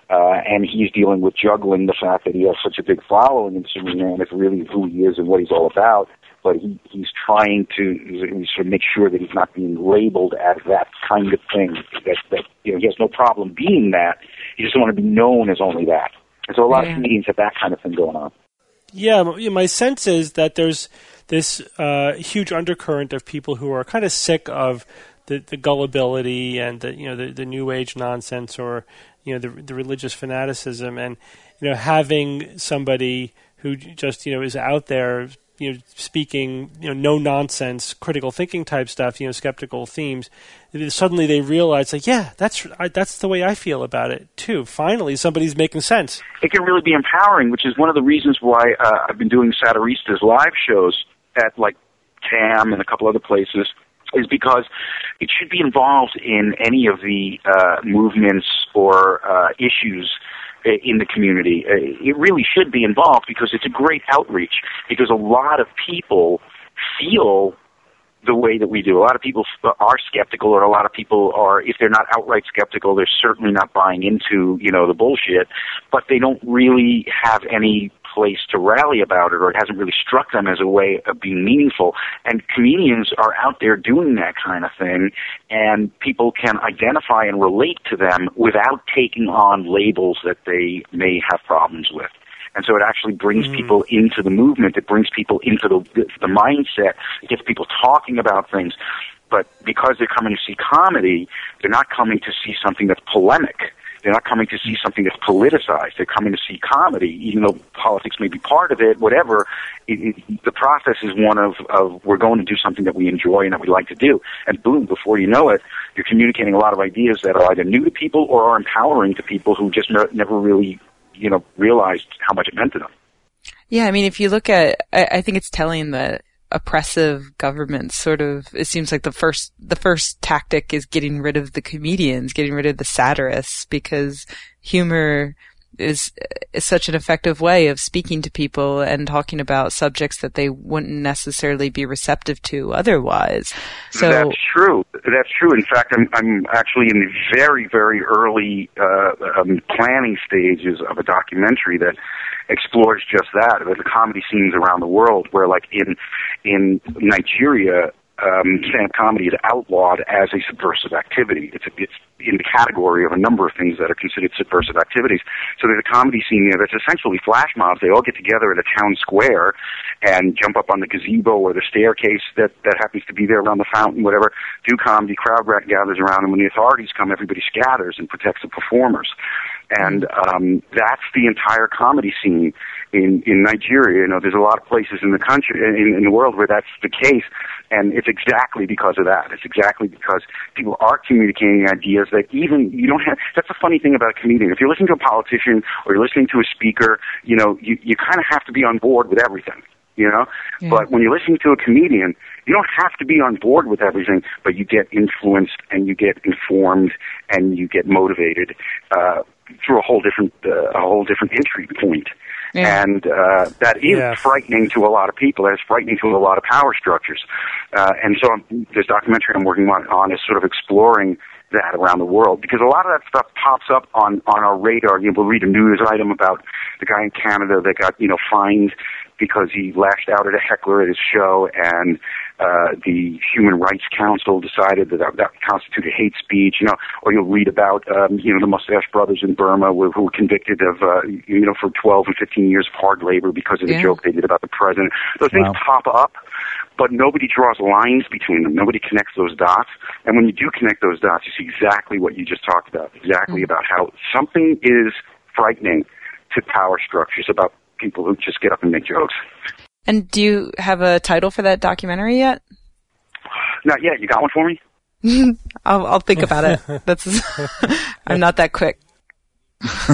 and he's dealing with juggling the fact that he has such a big following and Superman is really who he is and what he's all about. But he's trying to sort of make sure that he's not being labeled as that kind of thing. That you know, he has no problem being that. He just doesn't want to be known as only that. And so a lot of comedians have that kind of thing going on. Yeah, my sense is that there's this huge undercurrent of people who are kind of sick of the gullibility and the New Age nonsense, or you know, the religious fanaticism, and you know, having somebody who just, you know, is out there, you know, speaking, you know, no nonsense, critical thinking type stuff, you know, skeptical themes. Suddenly they realize, like, yeah, that's the way I feel about it too. Finally, somebody's making sense. It can really be empowering, which is one of the reasons why I've been doing Satirista's live shows at like TAM and a couple other places, is because it should be involved in any of the movements or issues in the community. It really should be involved because it's a great outreach, because a lot of people feel the way that we do. A lot of people are skeptical, or a lot of people are, if they're not outright skeptical, they're certainly not buying into, you know, the bullshit, but they don't really have any place to rally about it, or it hasn't really struck them as a way of being meaningful. And comedians are out there doing that kind of thing, and people can identify and relate to them without taking on labels that they may have problems with. And so it actually brings people into the movement. It brings people into the mindset. It gets people talking about things. But because they're coming to see comedy, they're not coming to see something that's polemic. They're not coming to see something that's politicized. They're coming to see comedy, even though politics may be part of it, whatever. The process is one of we're going to do something that we enjoy and that we like to do. And boom, before you know it, you're communicating a lot of ideas that are either new to people or are empowering to people who just never really, you know, realized how much it meant to them. Yeah, I mean, if you look at, I think it's telling that oppressive governments sort of, it seems like the first tactic is getting rid of the comedians, getting rid of the satirists, because humor is such an effective way of speaking to people and talking about subjects that they wouldn't necessarily be receptive to otherwise. So that's true. That's true. In fact, I'm actually in the very, very early planning stages of a documentary that explores just that, the comedy scenes around the world, where, like, in Nigeria, stand-up comedy is outlawed as a subversive activity. It's in the category of a number of things that are considered subversive activities. So there's a comedy scene there that's essentially flash mobs. They all get together at a town square and jump up on the gazebo or the staircase that happens to be there around the fountain, whatever, do comedy, crowd gathers around, and when the authorities come, everybody scatters and protects the performers. And that's the entire comedy scene in Nigeria. You know, there's a lot of places in the country, in the world, where that's the case, and it's exactly because of that. It's exactly because people are communicating ideas that even you don't have. That's the funny thing about a comedian. If you're listening to a politician or you're listening to a speaker, you know, you kind of have to be on board with everything. You know, but when you're listening to a comedian, you don't have to be on board with everything, but you get influenced and you get informed and you get motivated through a whole different entry point. Yeah. And that is frightening to a lot of people. That is frightening to a lot of power structures. And so this documentary I'm working on is sort of exploring that around the world, because a lot of that stuff pops up on our radar. We'll read a news item about the guy in Canada that got, fined because he lashed out at a heckler at his show, and the Human Rights Council decided that constituted hate speech, or you'll read about, the Mustache Brothers in Burma who were convicted of, for 12 and 15 years of hard labor because of the joke they did about the president. Those things pop up, but nobody draws lines between them. Nobody connects those dots. And when you do connect those dots, you see exactly what you just talked about, exactly about how something is frightening to power structures, about people who just get up and make jokes. And do you have a title for that documentary yet? Not yet. You got one for me? I'll think about it. I'm not that quick. I'm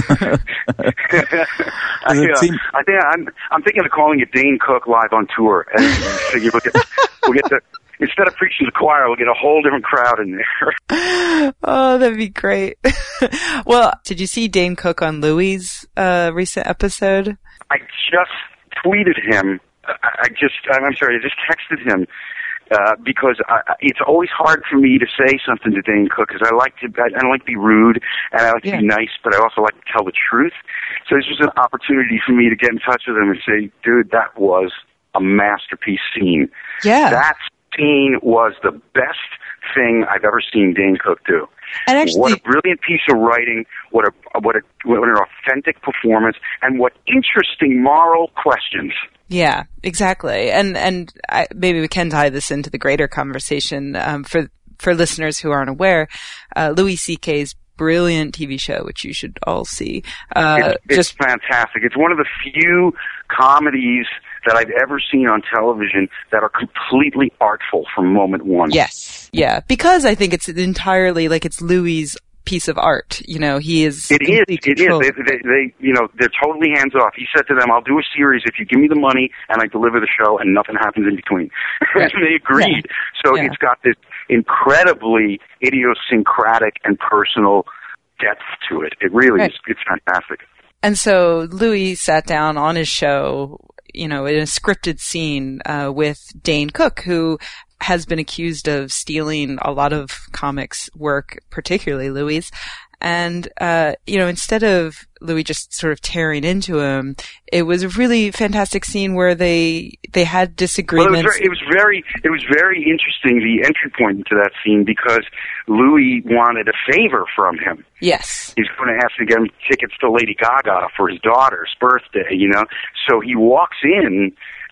thinking of calling it Dane Cook Live on Tour, and figure we'll get to, instead of preaching to the choir, we'll get a whole different crowd in there. Oh, that'd be great. Well, did you see Dane Cook on Louie's recent episode? I just tweeted him. I just texted him because it's always hard for me to say something to Dane Cook, because I don't like to be rude, and I like to be nice, but I also like to tell the truth. So this was an opportunity for me to get in touch with him and say, dude, that was a masterpiece scene. Yeah. That scene was the best thing I've ever seen Dane Cook do. And actually, what a brilliant piece of writing, what an authentic performance, and what interesting moral questions. Yeah, exactly. And maybe we can tie this into the greater conversation for listeners who aren't aware. Louis C.K.'s brilliant TV show, which you should all see. It's fantastic. It's one of the few comedies that I've ever seen on television that are completely artful from moment one. Yes. Yeah. Because I think it's entirely it's Louis' piece of art. He is. It is. They're totally hands off. He said to them, "I'll do a series if you give me the money and I deliver the show, and nothing happens in between." Right. And they agreed. Yeah. So it's got this incredibly idiosyncratic and personal depth to it. It really is. It's fantastic. And so Louis sat down on his show, in a scripted scene with Dane Cook, who has been accused of stealing a lot of comics work, particularly Louis. And, instead of Louis just sort of tearing into him, it was a really fantastic scene where they had disagreements. Well, it was very interesting, the entry point into that scene, because Louis wanted a favor from him. Yes. He's going to ask to get him tickets to Lady Gaga for his daughter's birthday, So he walks in,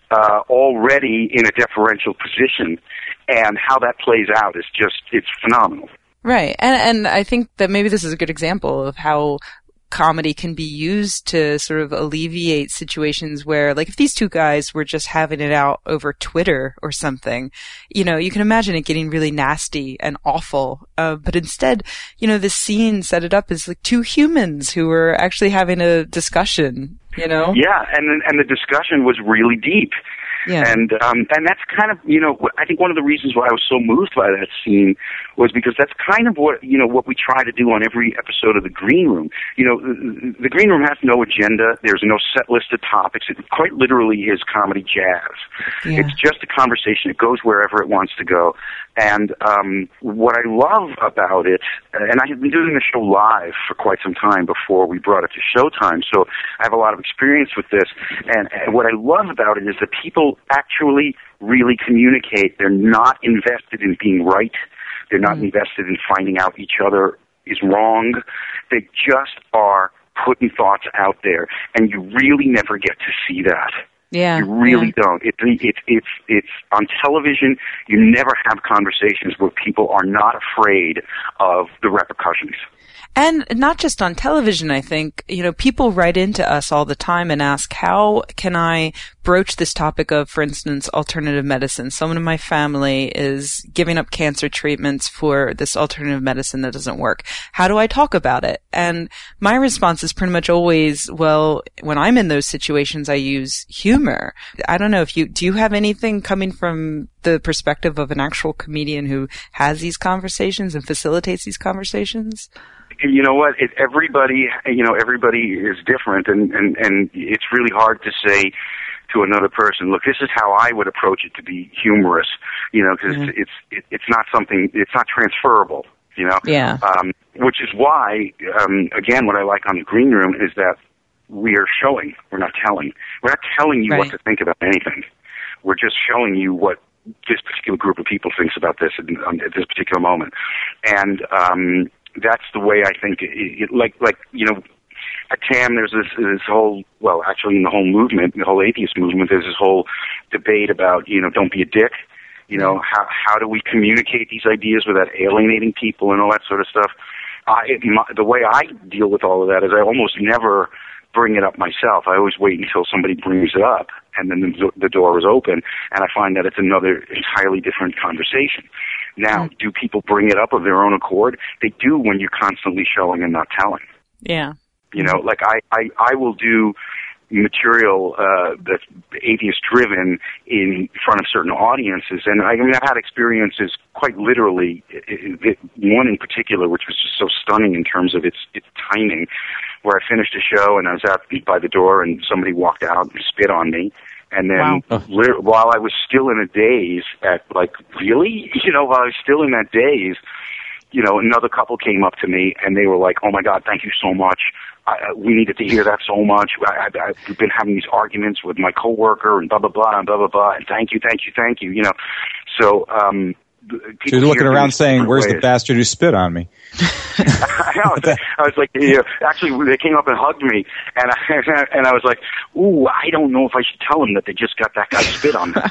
already in a deferential position, and how that plays out is it's phenomenal. Right. And I think that maybe this is a good example of how comedy can be used to sort of alleviate situations where, if these two guys were just having it out over Twitter or something, you can imagine it getting really nasty and awful. But instead, this scene set it up as two humans who were actually having a discussion, Yeah, and the discussion was really deep. Yeah. And that's kind of, I think one of the reasons why I was so moved by that scene was because that's kind of what we try to do on every episode of The Green Room. The Green Room has no agenda. There's no set list of topics. It quite literally is comedy jazz. Yeah. It's just a conversation. It goes wherever it wants to go. And what I love about it, and I have been doing the show live for quite some time before we brought it to Showtime, so I have a lot of experience with this. And what I love about it is that people actually really communicate. They're not invested in being right. They're not invested in finding out each other is wrong. They just are putting thoughts out there, and you really never get to see that. Yeah, you really don't. It's on television. You never have conversations where people are not afraid of the repercussions. And not just on television, I think, people write into us all the time and ask, how can I broach this topic of, for instance, alternative medicine? Someone in my family is giving up cancer treatments for this alternative medicine that doesn't work. How do I talk about it? And my response is pretty much always, well, when I'm in those situations, I use humor. I don't know do you have anything coming from the perspective of an actual comedian who has these conversations and facilitates these conversations? You know what? Everybody is different, and it's really hard to say to another person, look, this is how I would approach it to be humorous, because it's not something, it's not transferable. you know? Yeah. Which is why, again, what I like on the Green Room is that we are showing, we're not telling. We're not telling you what to think about anything. We're just showing you what this particular group of people thinks about this at this particular moment. And that's the way I think, like you know, at TAM there's this whole, well, actually in the whole movement, the whole atheist movement, there's this whole debate about, you know, don't be a dick. You know, how do we communicate these ideas without alienating people and all that sort of stuff? The way I deal with all of that is I almost never bring it up myself. I always wait until somebody brings it up, and then the door is open, and I find that it's another entirely different conversation. Now, do people bring it up of their own accord? They do when you're constantly showing and not telling. Yeah. You know, like I will do material that's atheist-driven in front of certain audiences, and I mean, I've had experiences quite literally, one in particular, which was just so stunning in terms of its timing, where I finished a show and I was out by the door and somebody walked out and spit on me. And then while I was still in a daze at, like, really? You know, while I was still in that daze, you know, another couple came up to me and they were like, oh my God, thank you so much. We needed to hear that so much. I've been having these arguments with my coworker and blah, blah, blah, and blah, blah, blah, and thank you, you know. So, she was looking around saying, where's the bastard who spit on me? I was like, yeah, actually, they came up and hugged me, and I was like, ooh, I don't know if I should tell him that they just got that guy spit on them.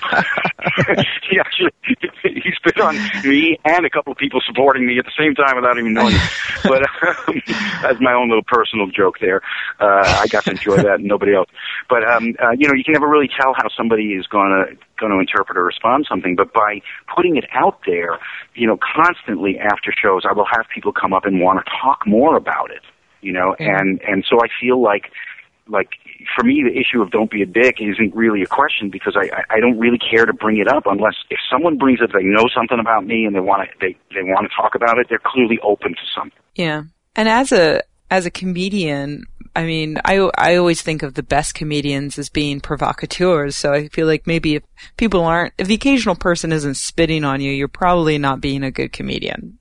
He spit on me and a couple of people supporting me at the same time without even knowing it. But that's my own little personal joke there. I got to enjoy that, and nobody else. But you know, you can never really tell how somebody is going to interpret or respond to something. But by putting it out there, you know, constantly after shows, I will have people come up and want to talk more about it, you know, and so I feel like for me, the issue of don't be a dick isn't really a question, because I don't really care to bring it up unless if someone brings it, they know something about me and they want to talk about it, they're clearly open to something. Yeah. And as a comedian, I mean, I always think of the best comedians as being provocateurs, so I feel like maybe if the occasional person isn't spitting on you, you're probably not being a good comedian.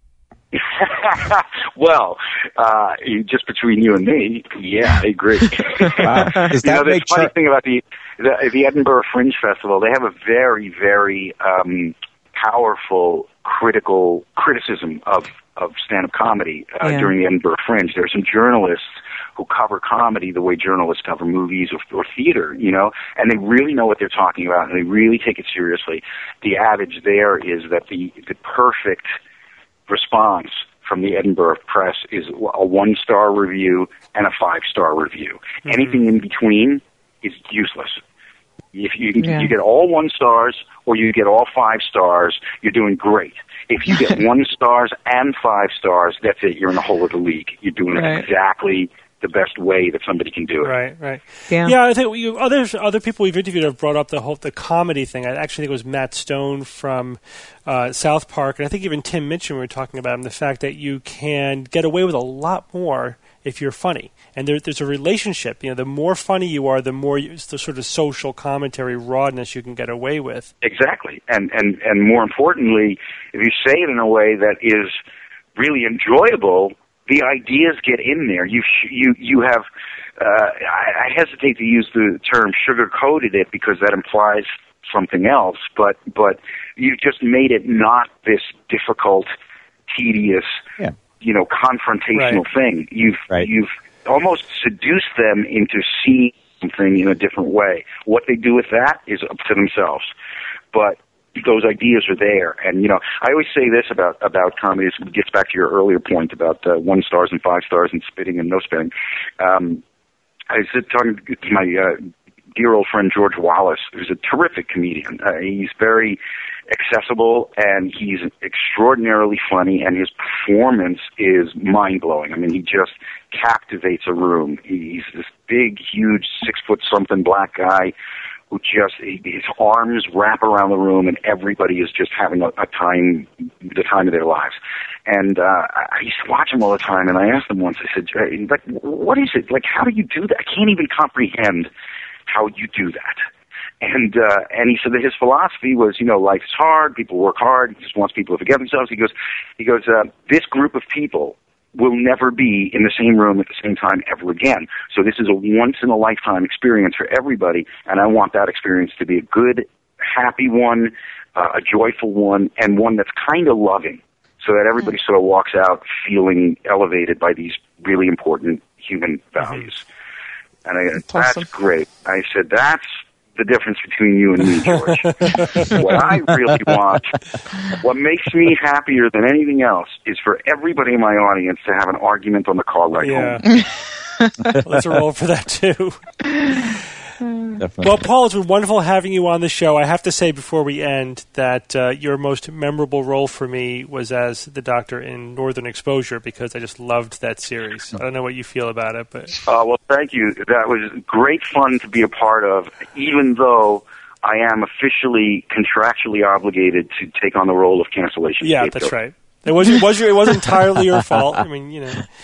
Well, just between you and me, yeah, I agree. Wow. There's a funny thing about the Edinburgh Fringe Festival. They have a very, very powerful criticism of stand-up comedy during the Edinburgh Fringe. There are some journalists who cover comedy the way journalists cover movies or theater, you know, and they really know what they're talking about, and they really take it seriously. The adage there is that the perfect response from the Edinburgh Press is a 1-star review and a 5-star review. Mm-hmm. Anything in between is useless. If you get all 1 stars or you get all 5 stars, you're doing great. If you get 1 stars and 5 stars, that's it. You're in the whole of the league. You're doing it exactly the best way that somebody can do it. Right. Yeah, I think other people we've interviewed have brought up the comedy thing. I actually think it was Matt Stone from South Park, and I think even Tim Minchin, we were talking about him, the fact that you can get away with a lot more if you're funny. And there's a relationship. You know, the more funny you are, the more the sort of social commentary rawness you can get away with. Exactly. And more importantly, if you say it in a way that is really enjoyable, the ideas get in there. You have. I hesitate to use the term sugar-coated it because that implies something else. But you've just made it not this difficult, tedious, you know, confrontational thing. You've almost seduced them into seeing something in a different way. What they do with that is up to themselves. But those ideas are there. And, you know, I always say this about comedy. This gets back to your earlier point about 1 stars and 5 stars and spitting and no spitting. I was talking to my dear old friend George Wallace, who's a terrific comedian. He's very accessible, and he's extraordinarily funny, and his performance is mind-blowing. I mean, he just captivates a room. He's this big, huge, 6-foot-something black guy who just, his arms wrap around the room, and everybody is just having the time of their lives. And I used to watch him all the time, and I asked him once, I said, like, what is it? Like, how do you do that? I can't even comprehend how you do that. And he said that his philosophy was, life is hard, people work hard, he just wants people to forget themselves. He goes, this group of people will never be in the same room at the same time ever again. So this is a once-in-a-lifetime experience for everybody, and I want that experience to be a good, happy one, a joyful one, and one that's kind of loving, so that everybody sort of walks out feeling elevated by these really important human values. And that's great. I said, that's the difference between you and me, George. What I really want, what makes me happier than anything else, is for everybody in my audience to have an argument on the car ride home. Let's roll for that, too. Definitely. Well, Paul, it's been wonderful having you on the show. I have to say before we end that your most memorable role for me was as the Doctor in Northern Exposure, because I just loved that series. I don't know what you feel about it, but well, thank you. That was great fun to be a part of, even though I am officially contractually obligated to take on the role of cancellation. Yeah, scapegoat. that's right. It was entirely your fault. I mean,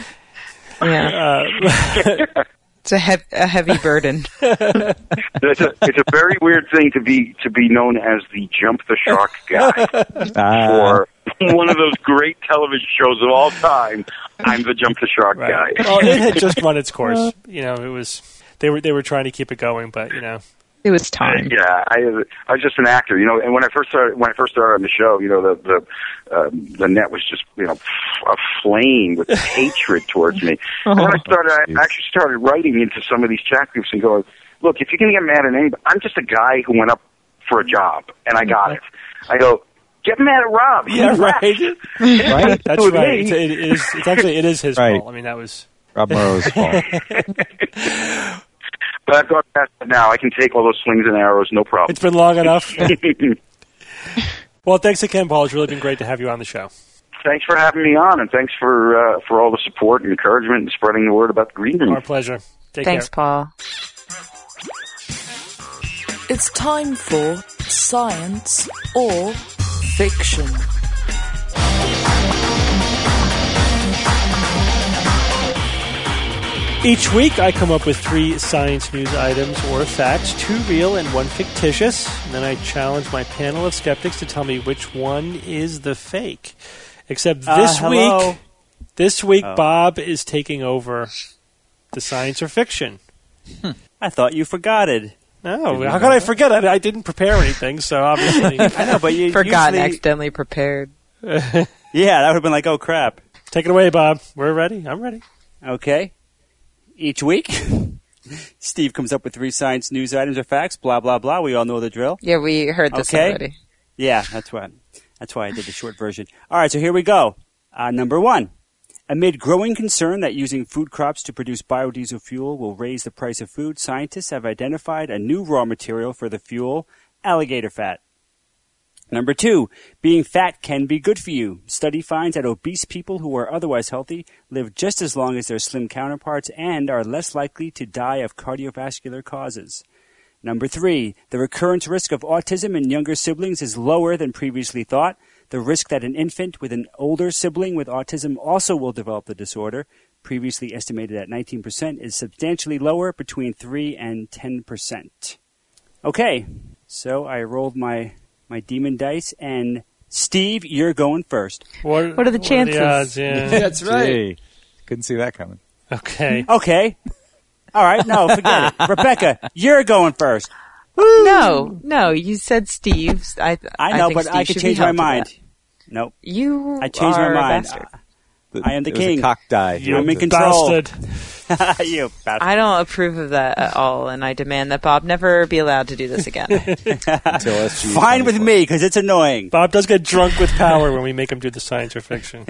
Yeah. It's a heavy burden. It's a very weird thing to be known as the Jump the Shark guy for one of those great television shows of all time. I'm the Jump the Shark guy. Well, it had just run its course. It was they were trying to keep it going, but It was time. Yeah, I was just an actor, and when I first started on the show, the net was just aflame with hatred towards me. And then I actually started writing into some of these chat groups and going, look, if you're going to get mad at anybody, I'm just a guy who went up for a job and I got it. I go, get mad at Rob. Yeah, right. Right. That's right. It is his right. fault. I mean, that was Rob Morrow's fault. But I've got past it now. I can take all those slings and arrows, no problem. It's been long enough. Well, thanks again, Paul. It's really been great to have you on the show. Thanks for having me on, and thanks for all the support and encouragement and spreading the word about the Green Room. Our pleasure. Thanks, care. Paul. It's time for Science or Fiction. Each week, I come up with 3 science news items or facts, 2 real and 1 fictitious, and then I challenge my panel of skeptics to tell me which one is the fake. Except this week, Bob is taking over the science or fiction. I thought you forgot it. No, how could I forget it? I didn't prepare anything, so obviously. I know, but you Forgot, usually... accidentally prepared. Yeah, that would have been like, oh, crap. Take it away, Bob. We're ready. I'm ready. Okay. Each week, Steve comes up with 3 science news items or facts, blah, blah, blah. We all know the drill. Yeah, we heard this already. Yeah, that's why I did the short version. All right, so here we go. Number 1. Amid growing concern that using food crops to produce biodiesel fuel will raise the price of food, scientists have identified a new raw material for the fuel, alligator fat. Number 2, being fat can be good for you. Study finds that obese people who are otherwise healthy live just as long as their slim counterparts and are less likely to die of cardiovascular causes. Number 3, the recurrence risk of autism in younger siblings is lower than previously thought. The risk that an infant with an older sibling with autism also will develop the disorder, previously estimated at 19%, is substantially lower, between 3 and 10%. Okay, so I rolled my demon dice, and Steve, you're going first. What are the chances? What are the odds? Yeah. That's right. Gee, couldn't see that coming. Okay. Okay. All right, no, forget it. Rebecca, you're going first. No, you said Steve. I know, think but Steve I could should change be my held to mind. that. Nope. You I changed are my mind. a bastard. I am the It was king. a cock die. You I'm in control. bastard. You bastard. I don't approve of that at all, and I demand that Bob never be allowed to do this again. Until SG Fine with 24. me, because it's annoying. Bob does get drunk with power when we make him do the science or fiction.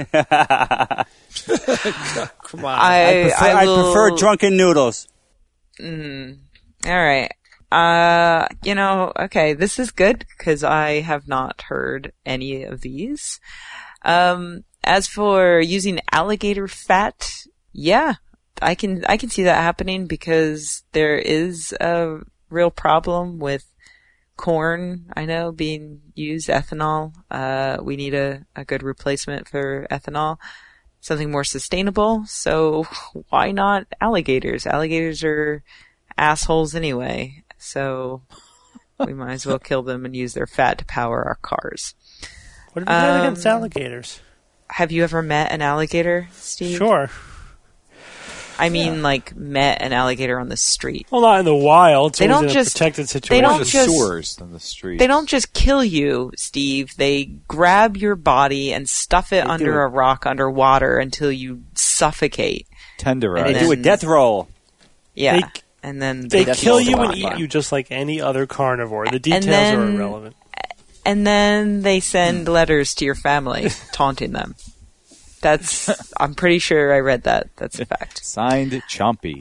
Come on. I prefer drunken noodles. All right. Okay, this is good because I have not heard any of these. As for using alligator fat, yeah, I can see that happening because there is a real problem with corn, I know, being used, ethanol. We need a good replacement for ethanol. Something more sustainable. So why not alligators? Alligators are assholes anyway. So we might as well kill them and use their fat to power our cars. What do we have against alligators? Have you ever met an alligator, Steve? Sure. I mean, like, met an alligator on the street. Well, not in the wild. They don't in just a protected situation. They don't the just sewers than the streets. They don't just kill you, Steve. They grab your body and stuff it under a rock underwater until you suffocate. Tenderize. They do a death roll. Yeah, and then They kill kill you the and body. eat you just like any other carnivore. The details then- are irrelevant. And then they send letters to your family, taunting them. I'm pretty sure I read that. That's a fact. Signed, Chompy.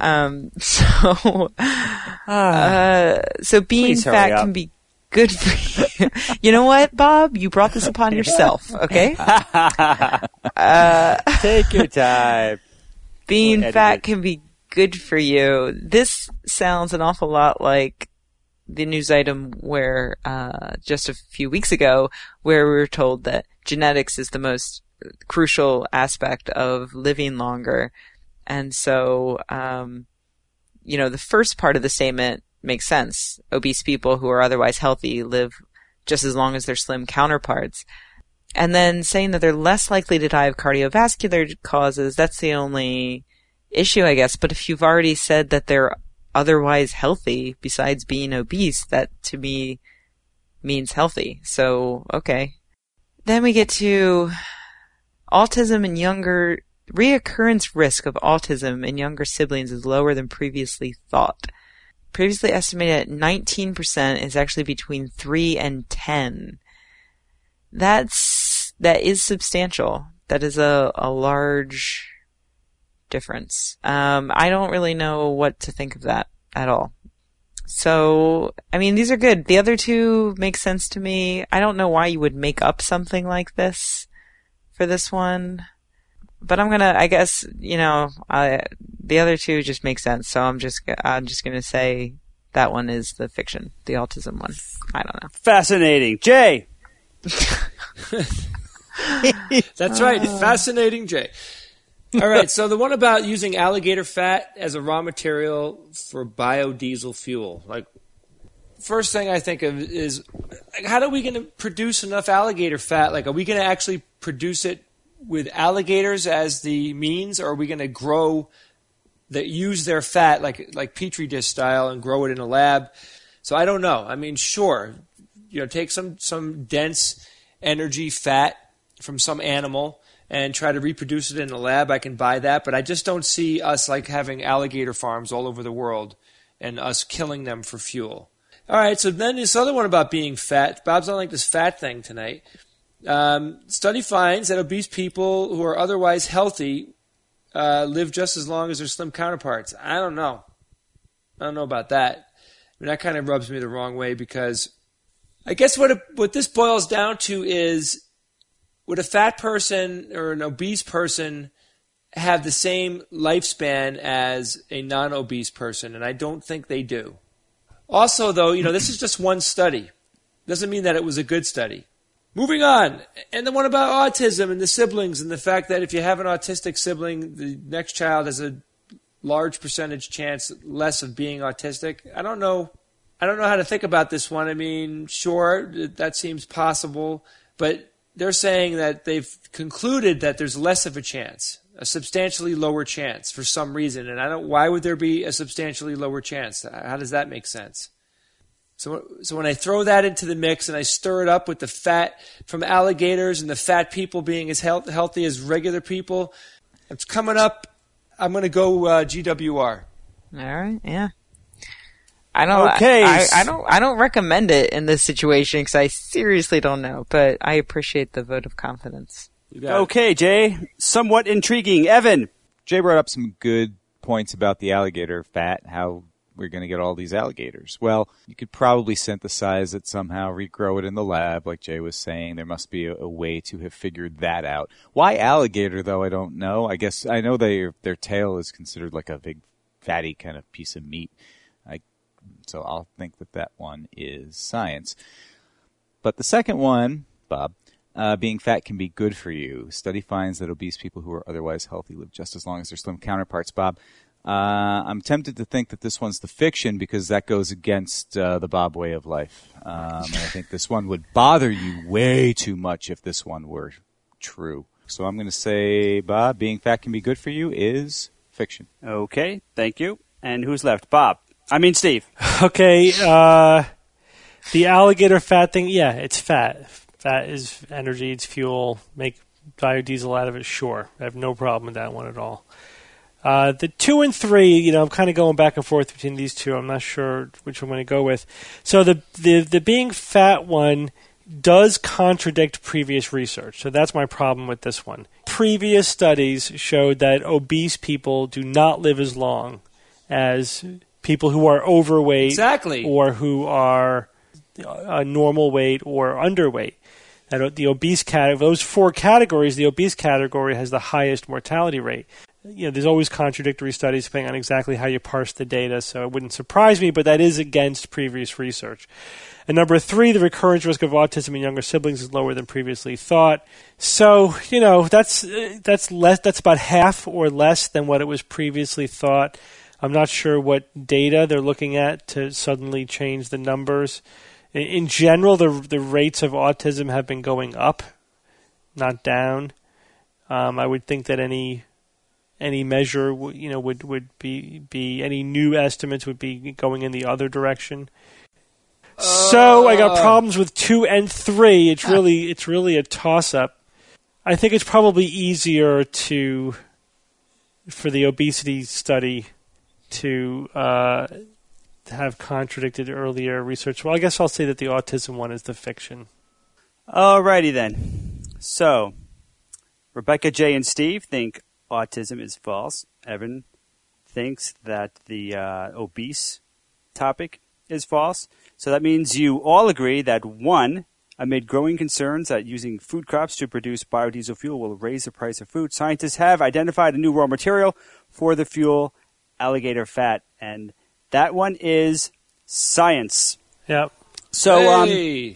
So being Please hurry fat up. can be good for you. You know what, Bob? You brought this upon yourself, okay? Take your time. Being Edit fat it. can be good for you. This sounds an awful lot like the news item where just a few weeks ago where we were told that genetics is the most crucial aspect of living longer. And so, the first part of the statement makes sense. Obese people who are otherwise healthy live just as long as their slim counterparts. And then saying that they're less likely to die of cardiovascular causes, that's the only issue, I guess. But if you've already said that they're otherwise healthy besides being obese, that to me means healthy. So, okay. Then we get to autism in younger, reoccurrence risk of autism in younger siblings is lower than previously thought. Previously estimated at 19% is actually between 3 and 10. That is substantial. That is a large difference. I don't really know what to think of that at all. So, I mean, these are good. The other two make sense to me. I don't know why you would make up something like this for this one. But I guess, the other two just make sense. So I'm just gonna say that one is the fiction, the autism one. I don't know. Fascinating. Jay. That's right. Fascinating, Jay. All right. So the one about using alligator fat as a raw material for biodiesel fuel. Like, first thing I think of is, like, how are we going to produce enough alligator fat? Like, are we going to actually produce it with alligators as the means, or are we going to use their fat like Petri dish style and grow it in a lab? So I don't know. I mean, sure, take some dense energy fat from some animal and try to reproduce it in a lab. I can buy that, but I just don't see us like having alligator farms all over the world and us killing them for fuel. All right, so then this other one about being fat. Bob's on like this fat thing tonight. Study finds that obese people who are otherwise healthy live just as long as their slim counterparts. I don't know about that. I mean, that kind of rubs me the wrong way, because I guess what this boils down to is, would a fat person or an obese person have the same lifespan as a non-obese person? And I don't think they do. Also, though, this is just one study. Doesn't mean that it was a good study. Moving on. And the one about autism and the siblings, and the fact that if you have an autistic sibling, the next child has a large percentage chance less of being autistic. I don't know how to think about this one. I mean, sure, that seems possible, but they're saying that they've concluded that there's less of a chance, a substantially lower chance for some reason. And why would there be a substantially lower chance? How does that make sense? So when I throw that into the mix and I stir it up with the fat from alligators and the fat people being as healthy as regular people, it's coming up. I'm going to go GWR. All right, yeah. I don't. Okay. I don't recommend it in this situation because I seriously don't know. But I appreciate the vote of confidence. You got it. Okay, Jay. Somewhat intriguing. Evan. Jay brought up some good points about the alligator fat, how we're going to get all these alligators. Well, you could probably synthesize it somehow, regrow it in the lab, like Jay was saying. There must be a way to have figured that out. Why alligator, though, I don't know. I guess I know their tail is considered like a big, fatty kind of piece of meat. So I'll think that one is science. But the second one, Bob, being fat can be good for you. Study finds that obese people who are otherwise healthy live just as long as their slim counterparts. Bob, I'm tempted to think that this one's the fiction because that goes against the Bob way of life. And I think this one would bother you way too much if this one were true. So I'm going to say, Bob, being fat can be good for you is fiction. Okay, thank you. And who's left? Steve. Okay, the alligator fat thing, yeah, it's fat. Fat is energy, it's fuel. Make biodiesel out of it, sure. I have no problem with that one at all. The 2 and 3, I'm kind of going back and forth between these two. I'm not sure which I'm going to go with. So the being fat one does contradict previous research. So that's my problem with this one. Previous studies showed that obese people do not live as long as people who are overweight or who are normal weight or underweight. That the obese those 4 categories, the obese category has the highest mortality rate. There's always contradictory studies depending on exactly how you parse the data, so it wouldn't surprise me, but that is against previous research. And number 3, the recurrence risk of autism in younger siblings is lower than previously thought. So, that's less. That's about half or less than what it was previously thought. I'm not sure what data they're looking at to suddenly change the numbers. In general, the rates of autism have been going up, not down. I would think that any measure, would be any new estimates would be going in the other direction. So I got problems with 2 and 3. It's really a toss-up. I think it's probably easier for the obesity study to have contradicted earlier research. Well, I guess I'll say that the autism one is the fiction. Alrighty then. So, Rebecca, Jay, and Steve think autism is false. Evan thinks that the obese topic is false. So that means you all agree that 1, amid growing concerns that using food crops to produce biodiesel fuel will raise the price of food, scientists have identified a new raw material for the fuel, alligator fat. And that one is science. Yep. So, you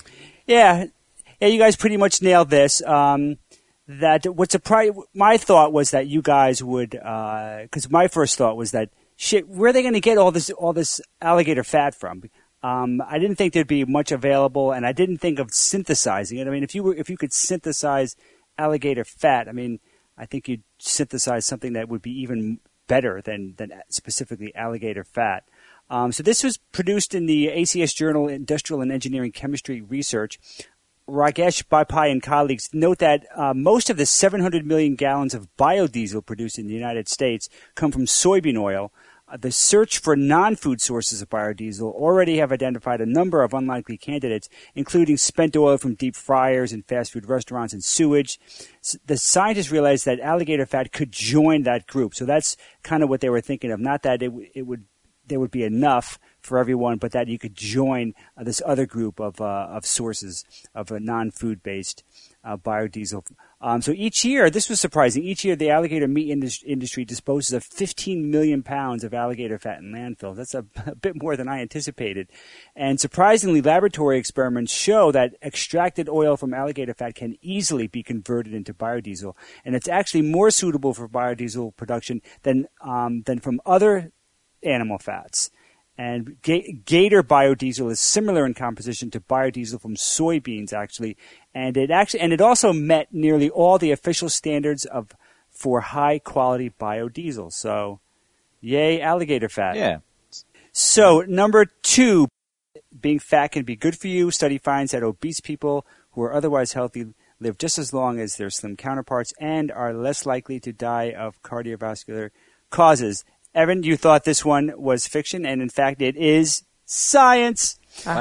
guys pretty much nailed this. That what surprised my thought was that you guys would, because my first thought was that where are they going to get all this alligator fat from? I didn't think there'd be much available, and I didn't think of synthesizing it. I mean, if you could synthesize alligator fat, I think you'd synthesize something that would be even better than specifically alligator fat. So this was produced in the ACS journal Industrial and Engineering Chemistry Research. Rakesh Baipai and colleagues note that most of the 700 million gallons of biodiesel produced in the United States come from soybean oil. The search for non-food sources of biodiesel already have identified a number of unlikely candidates, including spent oil from deep fryers and fast food restaurants and sewage. The scientists realized that alligator fat could join that group. So that's kind of what they were thinking of. Not that there would be enough for everyone, but that you could join this other group of sources of a non-food based biodiesel. So each year, this was surprising, each year the alligator meat industry disposes of 15 million pounds of alligator fat in landfills. That's a bit more than I anticipated. And surprisingly, laboratory experiments show that extracted oil from alligator fat can easily be converted into biodiesel. And it's actually more suitable for biodiesel production than from other animal fats. And gator biodiesel is similar in composition to biodiesel from soybeans, actually, and it also met nearly all the official standards for high quality biodiesel. So, yay, alligator fat. Yeah. So, number 2, being fat can be good for you. Study finds that obese people who are otherwise healthy live just as long as their slim counterparts and are less likely to die of cardiovascular causes. Evan, you thought this one was fiction, and in fact, it is science.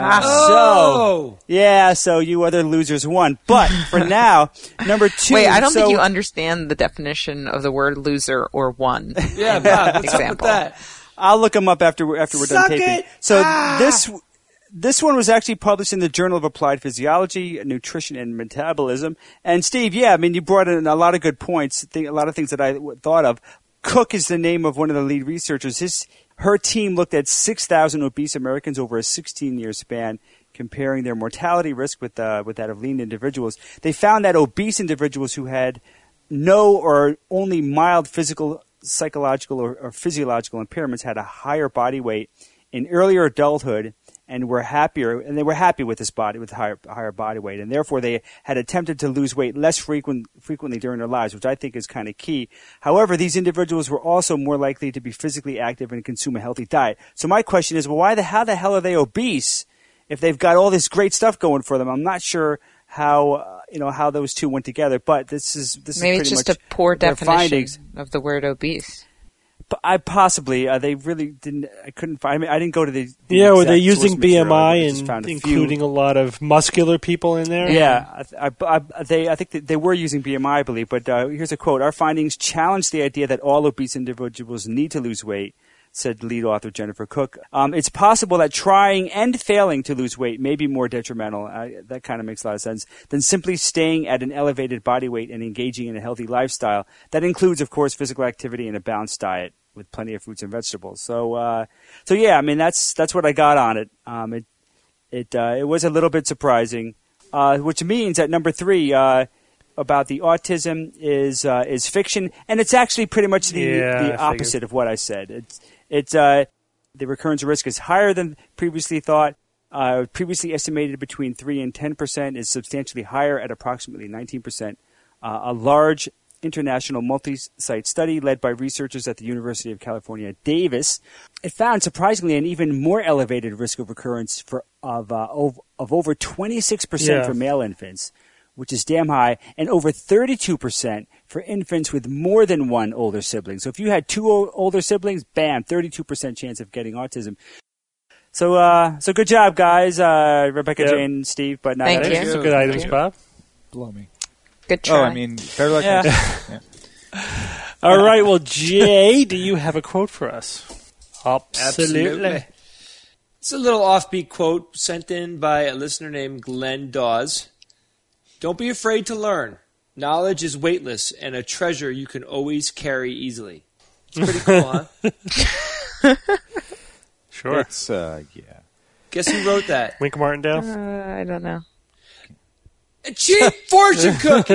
Wow. So you other losers won. But for now, number 2. Wait, I don't think you understand the definition of the word loser or won. Yeah, Bob, what's up with that? I'll look them up after we're done taping. So this one was actually published in the Journal of Applied Physiology, Nutrition, and Metabolism. And Steve, you brought in a lot of good points, a lot of things that I thought of. Cook is the name of one of the lead researchers. Her team looked at 6,000 obese Americans over a 16-year span, comparing their mortality risk with that of lean individuals. They found that obese individuals who had no or only mild physical psychological or physiological impairments had a higher body weight in earlier adulthood and were happier, and they were happy with higher body weight, and therefore they had attempted to lose weight less frequently during their lives, which I think is kind of key. However, these individuals were also more likely to be physically active and consume a healthy diet. So my question is, well, how the hell are they obese if they've got all this great stuff going for them? I'm not sure how those two went together, but this is maybe pretty it's just much a poor definition findings. of the word obese. They really didn't. I couldn't find. I didn't go to the were they using BMI and including a lot of muscular people in there? Yeah, I think that they were using BMI, I believe. But here's a quote: "Our findings challenge the idea that all obese individuals need to lose weight," said lead author Jennifer Cook. It's possible that trying and failing to lose weight may be more detrimental. That kind of makes a lot of sense than simply staying at an elevated body weight and engaging in a healthy lifestyle. That includes, of course, physical activity and a balanced diet with plenty of fruits and vegetables. So yeah, I mean that's what I got on it. It was a little bit surprising, which means that number 3 about the autism is fiction, and it's actually pretty much the opposite of what I said. The recurrence risk is higher than previously thought. Previously estimated between 3 and 10% is substantially higher at approximately 19%. A large international multi-site study led by researchers at the University of California, Davis, it found surprisingly an even more elevated risk of recurrence of over 26% for male infants, which is damn high, and over 32% for infants with more than one older sibling. So if you had 2 older siblings, bam, 32% chance of getting autism. So good job, guys, Rebecca, Jane, and Steve. But not Thank you. Those are good items, Bob. Blow me. Good try. Oh, I mean, better luck next time. All right, well, Jay, do you have a quote for us? Absolutely. It's a little offbeat quote sent in by a listener named Glenn Dawes. Don't be afraid to learn. Knowledge is weightless and a treasure you can always carry easily. It's pretty cool, huh? Sure. It's, yeah. Guess who wrote that? Wink Martindale? I don't know. A cheap fortune cookie!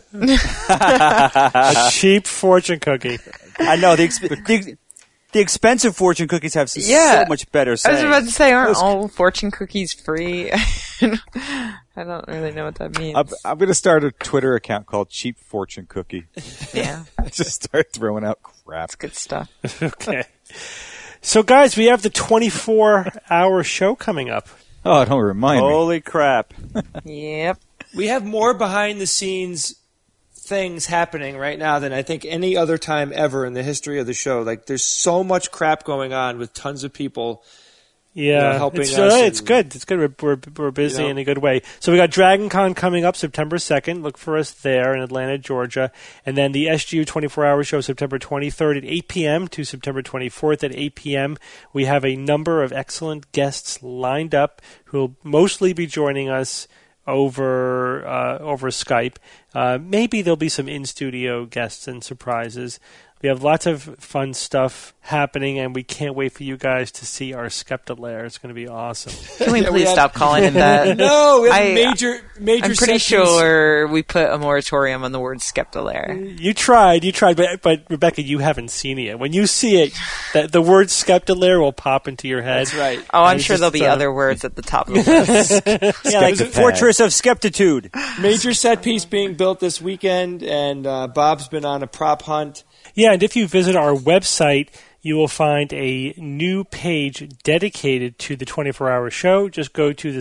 A cheap fortune cookie. I know. The expensive fortune cookies have so much better I saying. was about to say, aren't all fortune cookies free? I don't really know what that means. I'm going to start a Twitter account called Cheap Fortune Cookie. Yeah. Just start throwing out crap. It's good stuff. Okay. So, guys, we have the 24-hour show coming up. Oh, don't remind me. Holy crap. Yep. We have more behind-the-scenes things happening right now than I think any other time ever in the history of the show. Like, there's so much crap going on with tons of people helping us. It's good. It's good. We're busy in a good way. So we got Dragon Con coming up September 2nd. Look for us there in Atlanta, Georgia. And then the SGU 24-hour show September 23rd at 8 p.m. to September 24th at 8 p.m. We have a number of excellent guests lined up who will mostly be joining us over Skype. Maybe there'll be some in-studio guests and surprises. We have lots of fun stuff happening, and we can't wait for you guys to see our Skepta-Lair. It's going to be awesome. Can we please stop calling him that? No, we have major I'm pretty sure we put a moratorium on the word Skepta-Lair. You tried, but Rebecca, you haven't seen it yet. When you see it, the word Skepta-Lair will pop into your head. That's right. Oh, I'm sure there'll be other words at the top of the list. Like the Fortress of Skeptitude. Major set piece being built this weekend, and Bob's been on a prop hunt. Yeah, and if you visit our website, you will find a new page dedicated to the 24-hour show. Just go to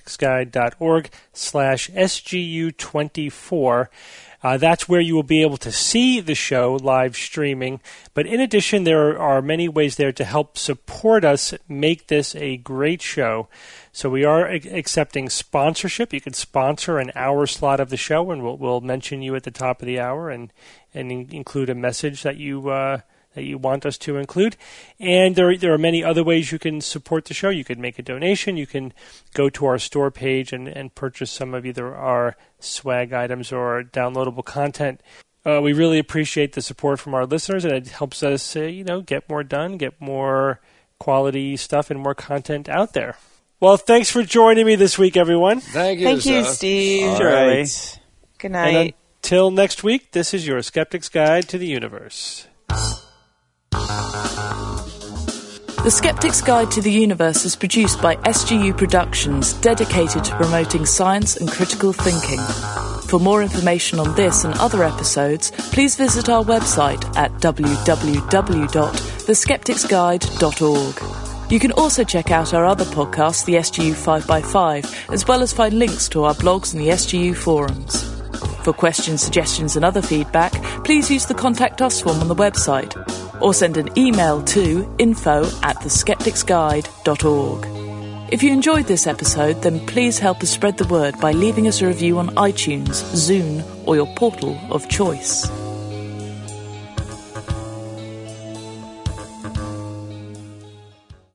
theskepticsguide.org/SGU24. That's where you will be able to see the show live streaming. But in addition, there are many ways there to help support us make this a great show. So we are accepting sponsorship. You can sponsor an hour slot of the show, and we'll mention you at the top of the hour and include a message that you want us to include. And there are many other ways you can support the show. You can make a donation. You can go to our store page and purchase some of either our swag items or downloadable content. We really appreciate the support from our listeners, and it helps us get more done, get more quality stuff and more content out there. Well, thanks for joining me this week, everyone. Thank you, Thank you, Steve. All right. Good night. And until next week, this is your Skeptic's Guide to the Universe. The Skeptic's Guide to the Universe is produced by SGU Productions, dedicated to promoting science and critical thinking. For more information on this and other episodes, please visit our website at www.theskepticsguide.org. You can also check out our other podcast, the SGU 5x5, as well as find links to our blogs and the SGU forums. For questions, suggestions and other feedback, please use the Contact Us form on the website, or send an email to info@theskepticsguide.org. If you enjoyed this episode, then please help us spread the word by leaving us a review on iTunes, Zune, or your portal of choice.